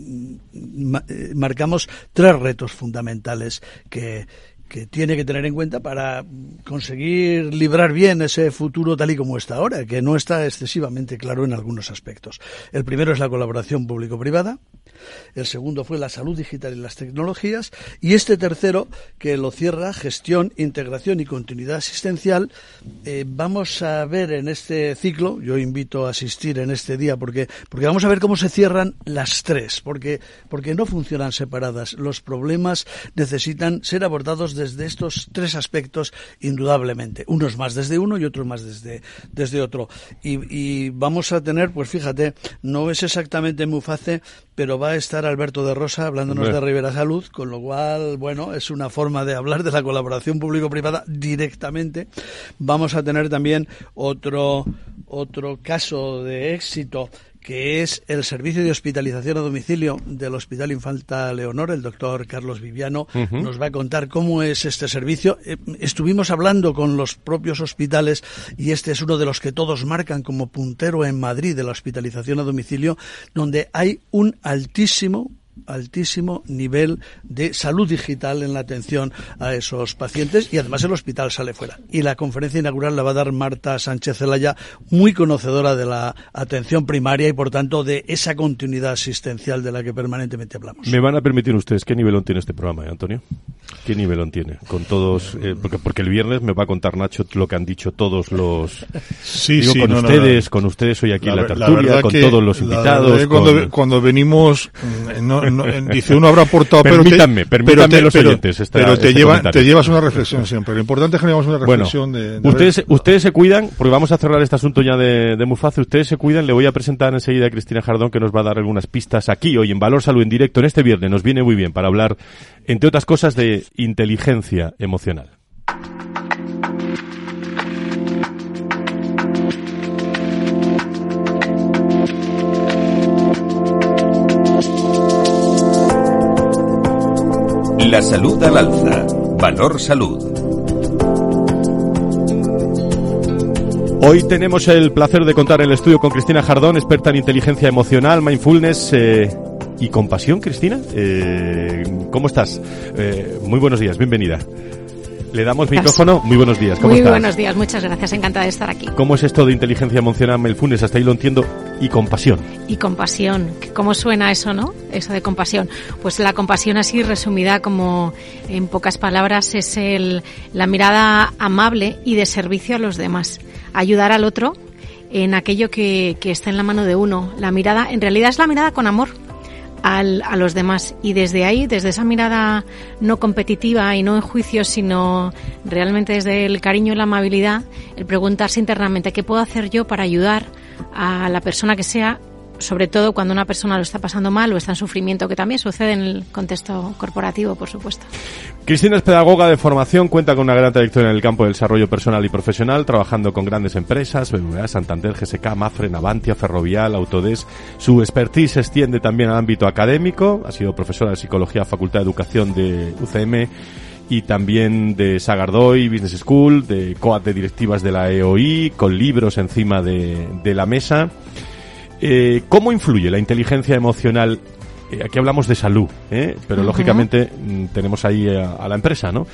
ma- eh, marcamos tres retos fundamentales que que tiene que tener en cuenta para conseguir librar bien ese futuro tal y como está ahora, que no está excesivamente claro en algunos aspectos. El primero es la colaboración público-privada, el segundo fue la salud digital y las tecnologías, y este tercero, que lo cierra, gestión, integración y continuidad asistencial. Eh, vamos a ver en este ciclo, yo invito a asistir en este día, porque porque vamos a ver cómo se cierran las tres, porque porque no funcionan separadas. Los problemas necesitan ser abordados desde estos tres aspectos, indudablemente, unos más desde uno y otros más desde desde otro, y, y vamos a tener, pues fíjate, no es exactamente Muface, pero va a estar Alberto de Rosa hablándonos de Ribera Salud, con lo cual, bueno, es una forma de hablar de la colaboración público-privada directamente. Vamos a tener también otro otro caso de éxito, que es el servicio de hospitalización a domicilio del Hospital Infanta Leonor. El doctor Carlos Viviano uh-huh. nos va a contar cómo es este servicio. Eh, estuvimos hablando con los propios hospitales y este es uno de los que todos marcan como puntero en Madrid de la hospitalización a domicilio, donde hay un altísimo altísimo nivel de salud digital en la atención a esos pacientes, y además el hospital sale fuera. Y la conferencia inaugural la va a dar Marta Sánchez Zelaya, muy conocedora de la atención primaria y por tanto de esa continuidad asistencial de la que permanentemente hablamos. Me van a permitir ustedes, ¿qué nivelón tiene este programa, eh, Antonio? ¿Qué nivelón tiene? Con todos, eh, porque, porque el viernes me va a contar Nacho lo que han dicho todos los... Sí, digo, sí, con no, ustedes, no, no. con ustedes hoy aquí la, en la tertulia, la con que, todos los invitados. Con... Cuando, cuando venimos, no, no, dice uno habrá aportado, pero permítanme, te, permítanme pero te, los pero, oyentes. Esta, pero te, este lleva, te llevas una reflexión siempre. Lo importante es que llevamos una reflexión bueno, de, de ustedes, ustedes se cuidan, porque vamos a cerrar este asunto ya de, de Muface. Ustedes se cuidan. Le voy a presentar enseguida a Cristina Jardón, que nos va a dar algunas pistas aquí hoy en Valor Salud en directo en este viernes. Nos viene muy bien para hablar, entre otras cosas, de inteligencia emocional. La salud al alza. Valor Salud. Hoy tenemos el placer de contar en el estudio con Cristina Jardón, experta en inteligencia emocional, mindfulness eh, y compasión. Cristina, eh, ¿cómo estás? Eh, muy buenos días, bienvenida. Le damos micrófono. Muy buenos días, ¿cómo Muy estás? buenos días, muchas gracias, encantada de estar aquí. ¿Cómo es esto de inteligencia emocional, mindfulness? Hasta ahí lo entiendo. Y compasión. Y compasión. ¿Cómo suena eso, no? Eso de compasión. Pues la compasión, así resumida como en pocas palabras, es el, la mirada amable y de servicio a los demás. Ayudar al otro en aquello que, que está en la mano de uno. La mirada, en realidad es la mirada con amor al, a los demás. Y desde ahí, desde esa mirada no competitiva y no en juicio, sino realmente desde el cariño y la amabilidad, el preguntarse internamente ¿qué puedo hacer yo para ayudar a la persona que sea, sobre todo cuando una persona lo está pasando mal o está en sufrimiento, que también sucede en el contexto corporativo, por supuesto? Cristina es pedagoga de formación, cuenta con una gran trayectoria en el campo del desarrollo personal y profesional, trabajando con grandes empresas, B B V A, Santander, G S K, Mafre, Navantia, Ferrovial, Autodesk. Su expertise se extiende también al ámbito académico, ha sido profesora de Psicología, Facultad de Educación de U C M, y también de Sagardoy Business School, de coad de directivas de la E O I, con libros encima de, de la mesa. Eh, ¿Cómo influye la inteligencia emocional eh, aquí hablamos de salud, ¿eh? Pero uh-huh. lógicamente mm, tenemos ahí a, a la empresa, ¿no?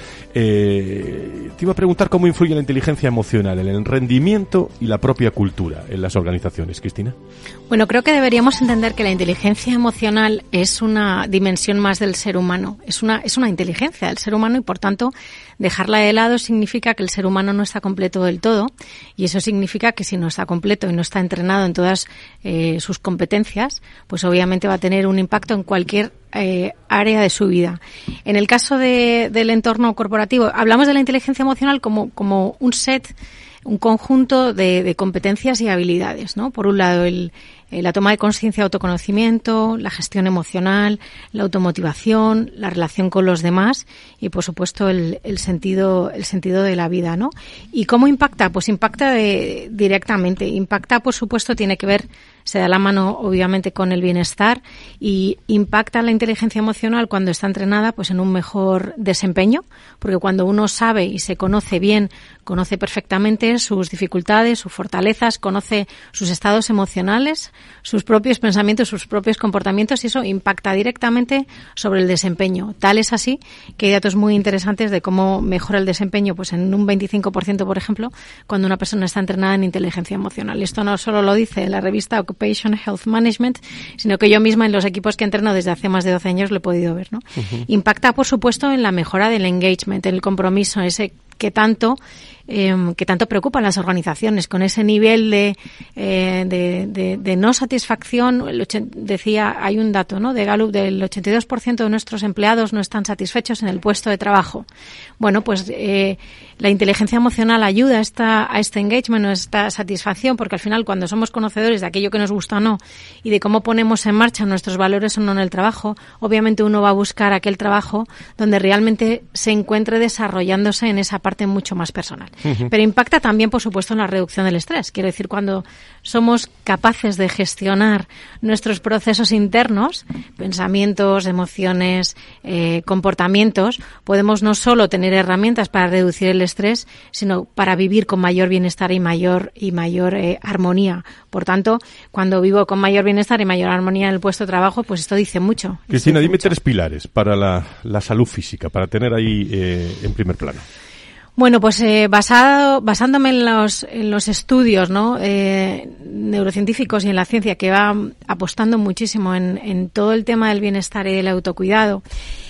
Eh, te iba a preguntar cómo influye la inteligencia emocional en el rendimiento y la propia cultura en las organizaciones, Cristina. Bueno, creo que deberíamos entender que la inteligencia emocional es una dimensión más del ser humano, es una, es una inteligencia del ser humano y, por tanto, dejarla de lado significa que el ser humano no está completo del todo, y eso significa que si no está completo y no está entrenado en todas eh, sus competencias, pues obviamente va a tener un impacto en cualquier eh, área de su vida. En el caso de, del entorno corporativo, hablamos de la inteligencia emocional como, como un set, un conjunto de, de competencias y habilidades, ¿no? Por un lado, el, la toma de conciencia, autoconocimiento, la gestión emocional, la automotivación, la relación con los demás y, por supuesto, el, el sentido el sentido de la vida, ¿no? ¿Y cómo impacta? Pues impacta de, directamente. Impacta, por supuesto, tiene que ver, se da la mano, obviamente, con el bienestar, y impacta la inteligencia emocional cuando está entrenada, pues en un mejor desempeño, porque cuando uno sabe y se conoce bien, conoce perfectamente sus dificultades, sus fortalezas, conoce sus estados emocionales, sus propios pensamientos, sus propios comportamientos, y eso impacta directamente sobre el desempeño. Tal es así que hay datos muy interesantes de cómo mejora el desempeño, pues en un veinticinco por ciento, por ejemplo, cuando una persona está entrenada en inteligencia emocional. Y esto no solo lo dice la revista Occupation Health Management, sino que yo misma en los equipos que entreno desde hace más de doce años lo he podido ver, ¿no? Uh-huh. Impacta, por supuesto, en la mejora del engagement, en el compromiso, ese que tanto eh, que tanto preocupa a las organizaciones, con ese nivel de eh, de, de, de no satisfacción. El ochen, decía, hay un dato, ¿no?, de Gallup, del ochenta y dos por ciento de nuestros empleados no están satisfechos en el puesto de trabajo. Bueno, pues eh, la inteligencia emocional ayuda a, esta, a este engagement, a esta satisfacción, porque al final, cuando somos conocedores de aquello que nos gusta o no y de cómo ponemos en marcha nuestros valores o no en el trabajo, obviamente uno va a buscar aquel trabajo donde realmente se encuentre desarrollándose en esa parte mucho más personal. Uh-huh. Pero impacta también, por supuesto, en la reducción del estrés. Quiero decir, cuando somos capaces de gestionar nuestros procesos internos, pensamientos, emociones, eh, comportamientos, podemos no solo tener herramientas para reducir el estrés, sino para vivir con mayor bienestar y mayor y mayor eh, armonía. Por tanto, cuando vivo con mayor bienestar y mayor armonía en el puesto de trabajo, pues esto dice mucho. Cristina, dice dime mucho. tres pilares para la, la salud física, para tener ahí eh, en primer plano. Bueno, pues eh, basado, basándome en los, en los estudios, ¿no?, eh, neurocientíficos y en la ciencia, que va apostando muchísimo en, en todo el tema del bienestar y del autocuidado,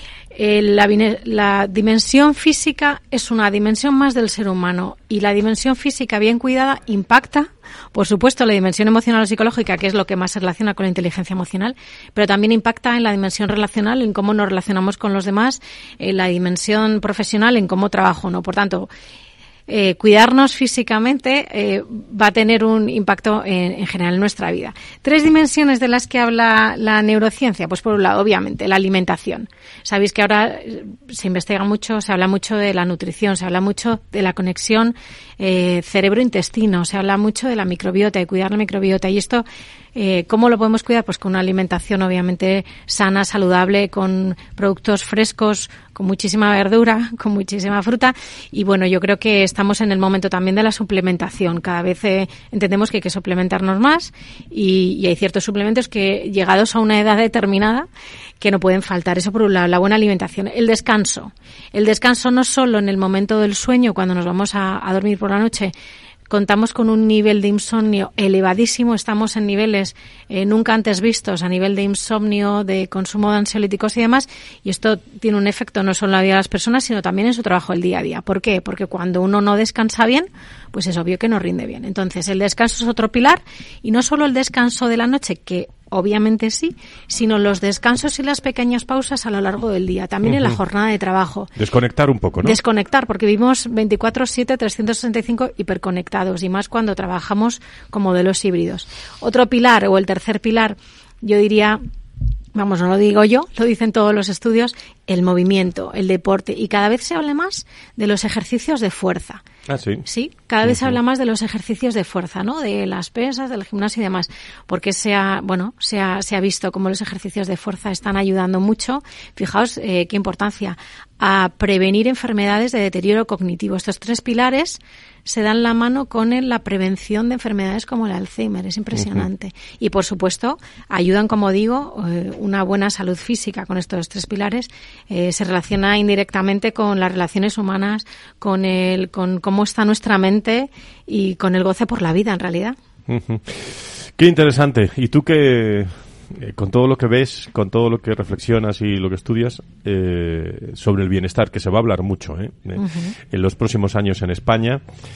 eh, la, la dimensión física es una dimensión más del ser humano, y la dimensión física bien cuidada impacta, por supuesto, la dimensión emocional o psicológica, que es lo que más se relaciona con la inteligencia emocional, pero también impacta en la dimensión relacional, en cómo nos relacionamos con los demás, en la dimensión profesional, en cómo trabajo, ¿no? Por tanto, Eh, cuidarnos físicamente eh, va a tener un impacto en, en general en nuestra vida. Tres dimensiones de las que habla la neurociencia. Pues por un lado, obviamente, la alimentación. Sabéis que ahora se investiga mucho, se habla mucho de la nutrición, se habla mucho de la conexión eh, cerebro-intestino, se habla mucho de la microbiota, de cuidar la microbiota, y esto Eh, ¿cómo lo podemos cuidar? Pues con una alimentación obviamente sana, saludable, con productos frescos, con muchísima verdura, con muchísima fruta. Y bueno, yo creo que estamos en el momento también de la suplementación. Cada vez eh, entendemos que hay que suplementarnos más, y, y hay ciertos suplementos que, llegados a una edad determinada, que no pueden faltar. Eso por un lado, la buena alimentación. El descanso. El descanso no solo en el momento del sueño, cuando nos vamos a, a dormir por la noche. Contamos con un nivel de insomnio elevadísimo, estamos en niveles eh, nunca antes vistos a nivel de insomnio, de consumo de ansiolíticos y demás, y esto tiene un efecto no solo en la vida de las personas, sino también en su trabajo el día a día. ¿Por qué? Porque cuando uno no descansa bien, pues es obvio que no rinde bien. Entonces, el descanso es otro pilar, y no solo el descanso de la noche, que obviamente sí, sino los descansos y las pequeñas pausas a lo largo del día, también uh-huh. en la jornada de trabajo. Desconectar un poco, ¿no? Desconectar, porque vivimos veinticuatro siete, trescientos sesenta y cinco hiperconectados, y más cuando trabajamos con modelos híbridos. Otro pilar, o el tercer pilar, yo diría, vamos, no lo digo yo, lo dicen todos los estudios, el movimiento, el deporte, y cada vez se habla más de los ejercicios de fuerza. Ah, sí. Sí, cada vez uh-huh. se habla más de los ejercicios de fuerza, ¿no? De las pesas, del gimnasio y demás, porque se ha, bueno, se ha, se ha visto cómo los ejercicios de fuerza están ayudando mucho. Fijaos eh, qué importancia a prevenir enfermedades de deterioro cognitivo. Estos tres pilares se dan la mano con el, la prevención de enfermedades como el Alzheimer. Es impresionante. Uh-huh. Y, por supuesto, ayudan, como digo, eh, una buena salud física con estos tres pilares. Eh, se relaciona indirectamente con las relaciones humanas, con el, con cómo está nuestra mente y con el goce por la vida, en realidad. Uh-huh. Qué interesante. ¿Y tú qué...? Eh, con todo lo que ves, con todo lo que reflexionas y lo que estudias eh, sobre el bienestar, que se va a hablar mucho ¿eh? Uh-huh. en los próximos años en España,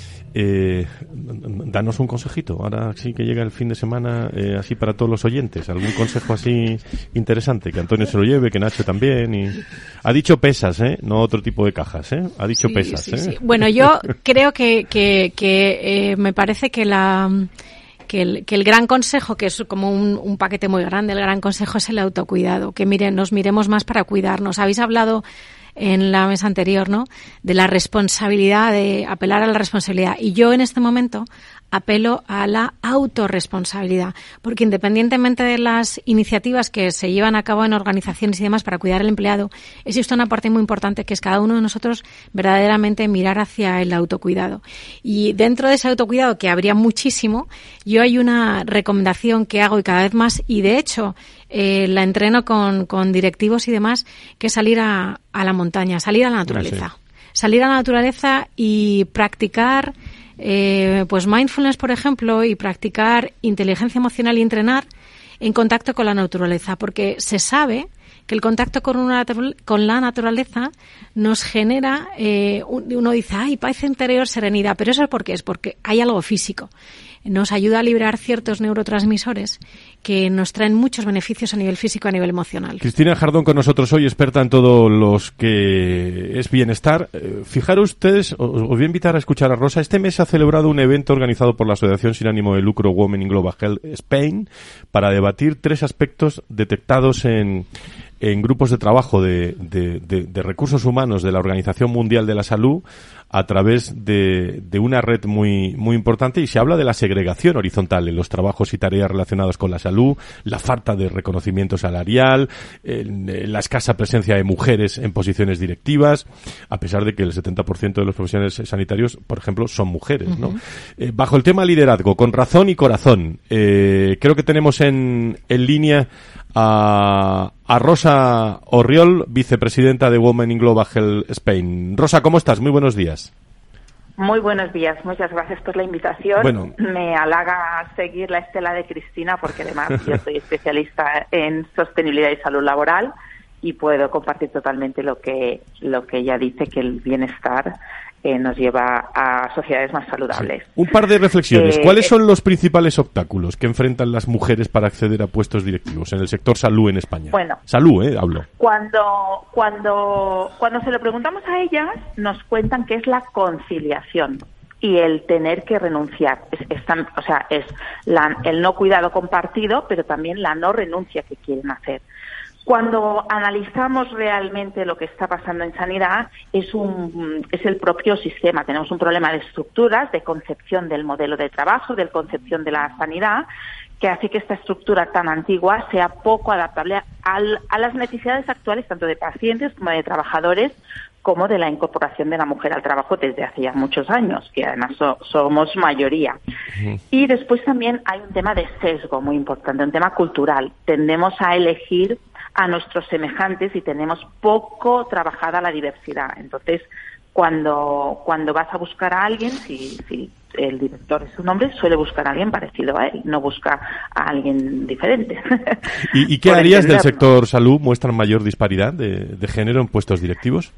eh, danos un consejito, ahora sí que llega el fin de semana, eh, así para todos los oyentes, algún consejo así interesante, que Antonio se lo lleve, que Nacho también. Y ha dicho pesas, ¿eh? No otro tipo de cajas, ¿eh? Ha dicho sí, pesas. Sí, ¿eh? sí. Bueno, yo creo que, que, que eh, me parece que la... Que el, que el gran consejo, que es como un, un paquete muy grande, el gran consejo es el autocuidado, que miren, nos miremos más para cuidarnos. Habéis hablado en la mesa anterior, ¿no?, de la responsabilidad, de apelar a la responsabilidad. Y yo en este momento apelo a la autorresponsabilidad, porque independientemente de las iniciativas que se llevan a cabo en organizaciones y demás para cuidar al empleado, existe una parte muy importante que es cada uno de nosotros verdaderamente mirar hacia el autocuidado. Y dentro de ese autocuidado, que habría muchísimo, yo hay una recomendación que hago y cada vez más, y de hecho eh, la entreno con, con directivos y demás, que es salir a, a la montaña, salir a la naturaleza. Sí. Salir a la naturaleza y practicar Eh, pues mindfulness, por ejemplo, y practicar inteligencia emocional y entrenar en contacto con la naturaleza, porque se sabe que el contacto con, una, con la naturaleza nos genera, eh, uno dice, ay, paz interior, serenidad, pero eso es porque es porque hay algo físico. Nos ayuda a liberar ciertos neurotransmisores que nos traen muchos beneficios a nivel físico, a nivel emocional. Cristina Jardón con nosotros hoy, experta en todo los que es bienestar. Eh, fijaros ustedes, os, os voy a invitar a escuchar a Rosa. Este mes se ha celebrado un evento organizado por la Asociación sin ánimo de lucro Women in Global Health Spain para debatir tres aspectos detectados en en grupos de trabajo de, de, de, de recursos humanos de la Organización Mundial de la Salud a través de, de una red muy, muy importante, y se habla de la segregación horizontal en los trabajos y tareas relacionados con la salud, la falta de reconocimiento salarial, el, la escasa presencia de mujeres en posiciones directivas, a pesar de que el setenta por ciento de los profesionales sanitarios, por ejemplo, son mujeres, ¿no? Uh-huh. Eh, bajo el tema liderazgo, con razón y corazón, eh, creo que tenemos en, en línea a, a Rosa Orriol, vicepresidenta de Women in Global Health Spain. Rosa, ¿cómo estás? Muy buenos días. Muy buenos días, muchas gracias por la invitación. Bueno. Me halaga seguir la estela de Cristina, porque además yo soy especialista en sostenibilidad y salud laboral y puedo compartir totalmente lo que lo que ella dice, que el bienestar eh, nos lleva a sociedades más saludables. Sí. Un par de reflexiones. Eh, ¿Cuáles son los principales obstáculos que enfrentan las mujeres para acceder a puestos directivos en el sector salud en España? Bueno, salud, eh, hablo. Cuando cuando cuando se lo preguntamos a ellas, nos cuentan que es la conciliación y el tener que renunciar. Es, es tan, o sea, es la, el no cuidado compartido, pero también la no renuncia que quieren hacer. Cuando analizamos realmente lo que está pasando en sanidad, es un es el propio sistema. Tenemos un problema de estructuras, de concepción del modelo de trabajo, de concepción de la sanidad, que hace que esta estructura tan antigua sea poco adaptable al, a las necesidades actuales, tanto de pacientes como de trabajadores, como de la incorporación de la mujer al trabajo desde hace ya muchos años, que además so, somos mayoría. Uh-huh. Y después también hay un tema de sesgo muy importante, un tema cultural. Tendemos a elegir a nuestros semejantes y tenemos poco trabajada la diversidad. Entonces, cuando cuando vas a buscar a alguien, si, si el director es un hombre, suele buscar a alguien parecido a él, no busca a alguien diferente. ¿Y, y qué áreas del sector salud muestran mayor disparidad de, de género en puestos directivos?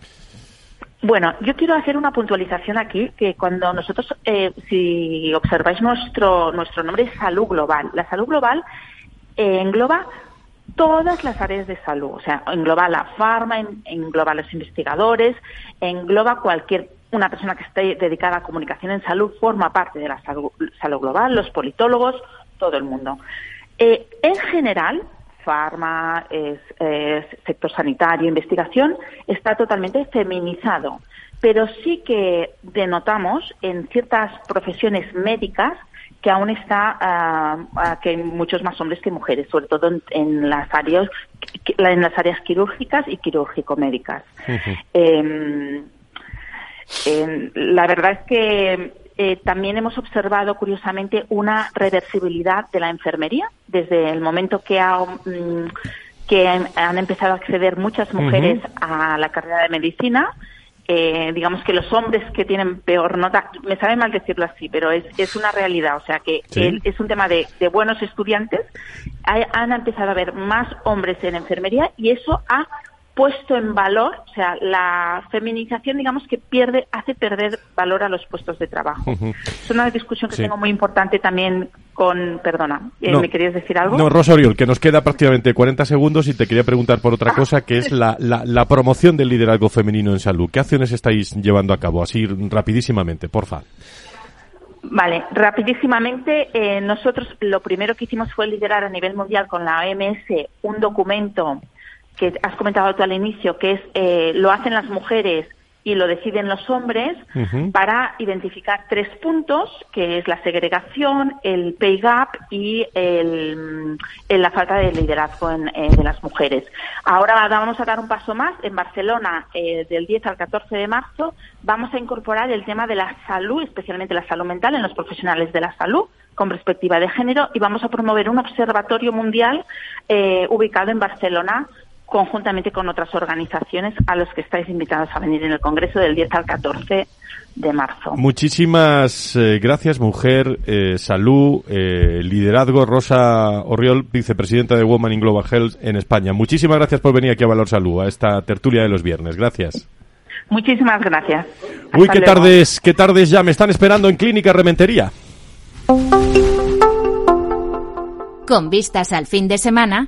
Bueno, yo quiero hacer una puntualización aquí, que cuando nosotros, eh, si observáis nuestro nuestro nombre es Salud Global. La salud global eh, engloba todas las áreas de salud, o sea, engloba la farma, engloba a los investigadores, engloba cualquier, una persona que esté dedicada a comunicación en salud forma parte de la salud, salud global, los politólogos, todo el mundo. Eh, en general, farma, es, es, sector sanitario, investigación, está totalmente feminizado, pero sí que denotamos en ciertas profesiones médicas que aún está, uh, uh, que hay muchos más hombres que mujeres, sobre todo en, en las áreas en las áreas quirúrgicas y quirúrgico-médicas. Uh-huh. Eh, eh, la verdad es que eh, también hemos observado, curiosamente, una reversibilidad de la enfermería desde el momento que ha... Um, que han empezado a acceder muchas mujeres uh-huh. a la carrera de medicina. Eh, digamos que los hombres que tienen peor nota, me sabe mal decirlo así, pero es, es una realidad, o sea que ¿sí? el, es un tema de, de buenos estudiantes. Hay, han empezado a haber más hombres en enfermería y eso ha puesto en valor, o sea, la feminización, digamos que pierde, hace perder valor a los puestos de trabajo. Uh-huh. Es una discusión que sí. tengo muy importante también con, perdona, eh, no, ¿me querías decir algo? No, Rosa Oriol, que nos queda prácticamente cuarenta segundos y te quería preguntar por otra cosa, que es la, la, la promoción del liderazgo femenino en salud. ¿Qué acciones estáis llevando a cabo? Así, rapidísimamente, porfa. Vale, rapidísimamente, eh, nosotros lo primero que hicimos fue liderar a nivel mundial con la O M S un documento que has comentado tú al inicio, que es eh, lo hacen las mujeres y lo deciden los hombres, uh-huh. para identificar tres puntos, que es la segregación, el pay gap y el, el, la falta de liderazgo en, eh, de las mujeres. Ahora vamos a dar un paso más. En Barcelona, eh, del diez al catorce de marzo, vamos a incorporar el tema de la salud, especialmente la salud mental en los profesionales de la salud, con perspectiva de género, y vamos a promover un observatorio mundial eh, ubicado en Barcelona, conjuntamente con otras organizaciones a los que estáis invitados a venir en el Congreso del diez al catorce de marzo. Muchísimas eh, gracias, mujer, eh, salud, eh, liderazgo. Rosa Oriol, vicepresidenta de Women in Global Health en España. Muchísimas gracias por venir aquí a Valor Salud, a esta tertulia de los viernes. Gracias. Muchísimas gracias. Uy, qué tardes, qué tardes ya me están esperando en Clínica Rementería. Con vistas al fin de semana,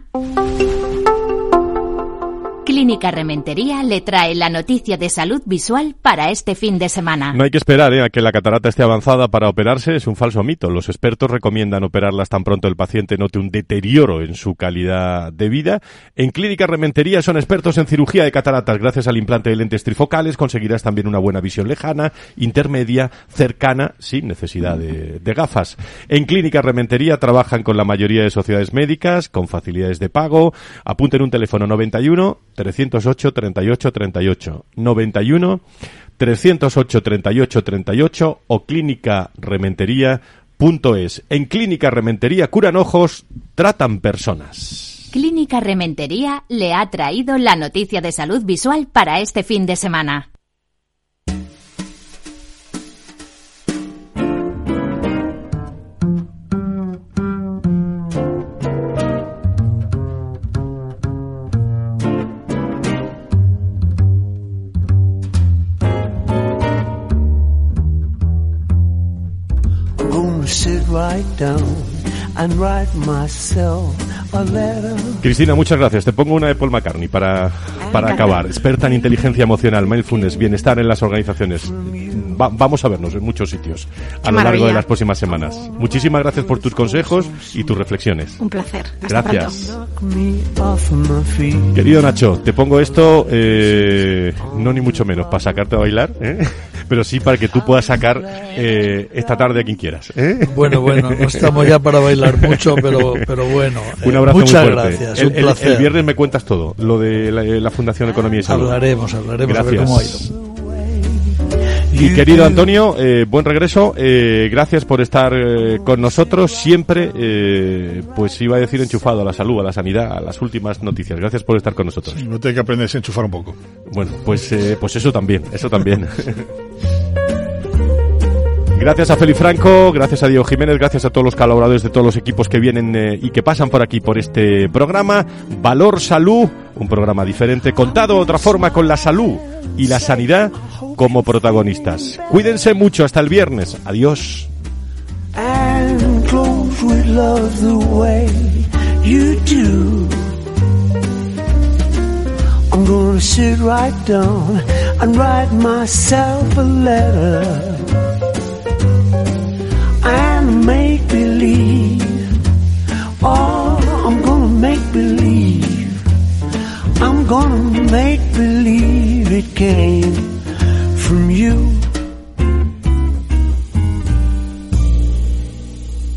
Clínica Rementería le trae la noticia de salud visual para este fin de semana. No hay que esperar ¿eh? a que la catarata esté avanzada para operarse, es un falso mito. Los expertos recomiendan operarlas tan pronto el paciente note un deterioro en su calidad de vida. En Clínica Rementería son expertos en cirugía de cataratas. Gracias al implante de lentes trifocales conseguirás también una buena visión lejana, intermedia, cercana, sin necesidad de, de gafas. En Clínica Rementería trabajan con la mayoría de sociedades médicas, con facilidades de pago. Apunten un teléfono noventa y uno, trescientos ocho, treinta y ocho, treinta y ocho, noventa y uno, trescientos ocho, treinta y ocho, treinta y ocho o clínica rementería punto es. En Clínica Rementería curan ojos, tratan personas. Clínica Rementería le ha traído la noticia de salud visual para este fin de semana. Cristina, muchas gracias. Te pongo una de Paul McCartney para, para acabar. Experta en inteligencia emocional, mindfulness, bienestar en las organizaciones. Va, vamos a vernos en muchos sitios a lo largo de las próximas semanas. Muchísimas gracias por tus consejos y tus reflexiones. Un placer. Hasta gracias. Pronto. Querido Nacho, te pongo esto, eh, no ni mucho menos para sacarte a bailar, ¿eh? Pero sí para que tú puedas sacar eh, esta tarde a quien quieras, ¿eh? Bueno, bueno, no estamos ya para bailar mucho, pero pero bueno. Un abrazo eh, muchas muy fuerte. gracias, El, un el, placer. el viernes me cuentas todo, lo de la, la Fundación Economía y Salud. Hablaremos, hablaremos gracias. a ver cómo ha ido. Y querido Antonio, eh, buen regreso, eh, gracias por estar eh, con nosotros siempre, eh, pues iba a decir enchufado a la salud, a la sanidad, a las últimas noticias. Gracias por estar con nosotros. No te hay que aprender a enchufar un poco. Bueno, pues eh, pues eso también, eso también. Gracias a Félix Franco, gracias a Diego Jiménez, gracias a todos los colaboradores de todos los equipos que vienen eh, y que pasan por aquí, por este programa. Valor Salud, un programa diferente, contado de otra forma con la salud y la sanidad como protagonistas. Cuídense mucho, hasta el viernes. Adiós. And close with love the way you do. I'm gonna sit right down and write myself a letter. And make believe, oh, I'm gonna make believe, I'm gonna make believe it came from you.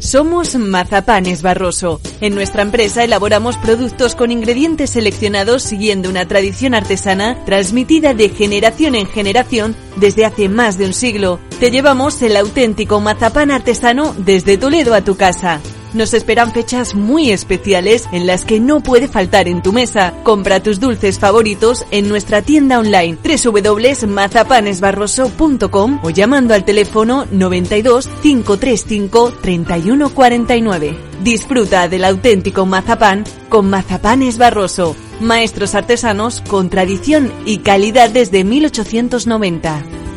Somos Mazapanes Barroso. En nuestra empresa elaboramos productos con ingredientes seleccionados siguiendo una tradición artesana transmitida de generación en generación desde hace más de un siglo. Te llevamos el auténtico mazapán artesano desde Toledo a tu casa. Nos esperan fechas muy especiales en las que no puede faltar en tu mesa. Compra tus dulces favoritos en nuestra tienda online doble u doble u doble u punto mazapanes barroso punto com o llamando al teléfono noventa y dos, cinco treinta y cinco, treinta y uno cuarenta y nueve. Disfruta del auténtico mazapán con Mazapanes Barroso, maestros artesanos con tradición y calidad desde mil ochocientos noventa.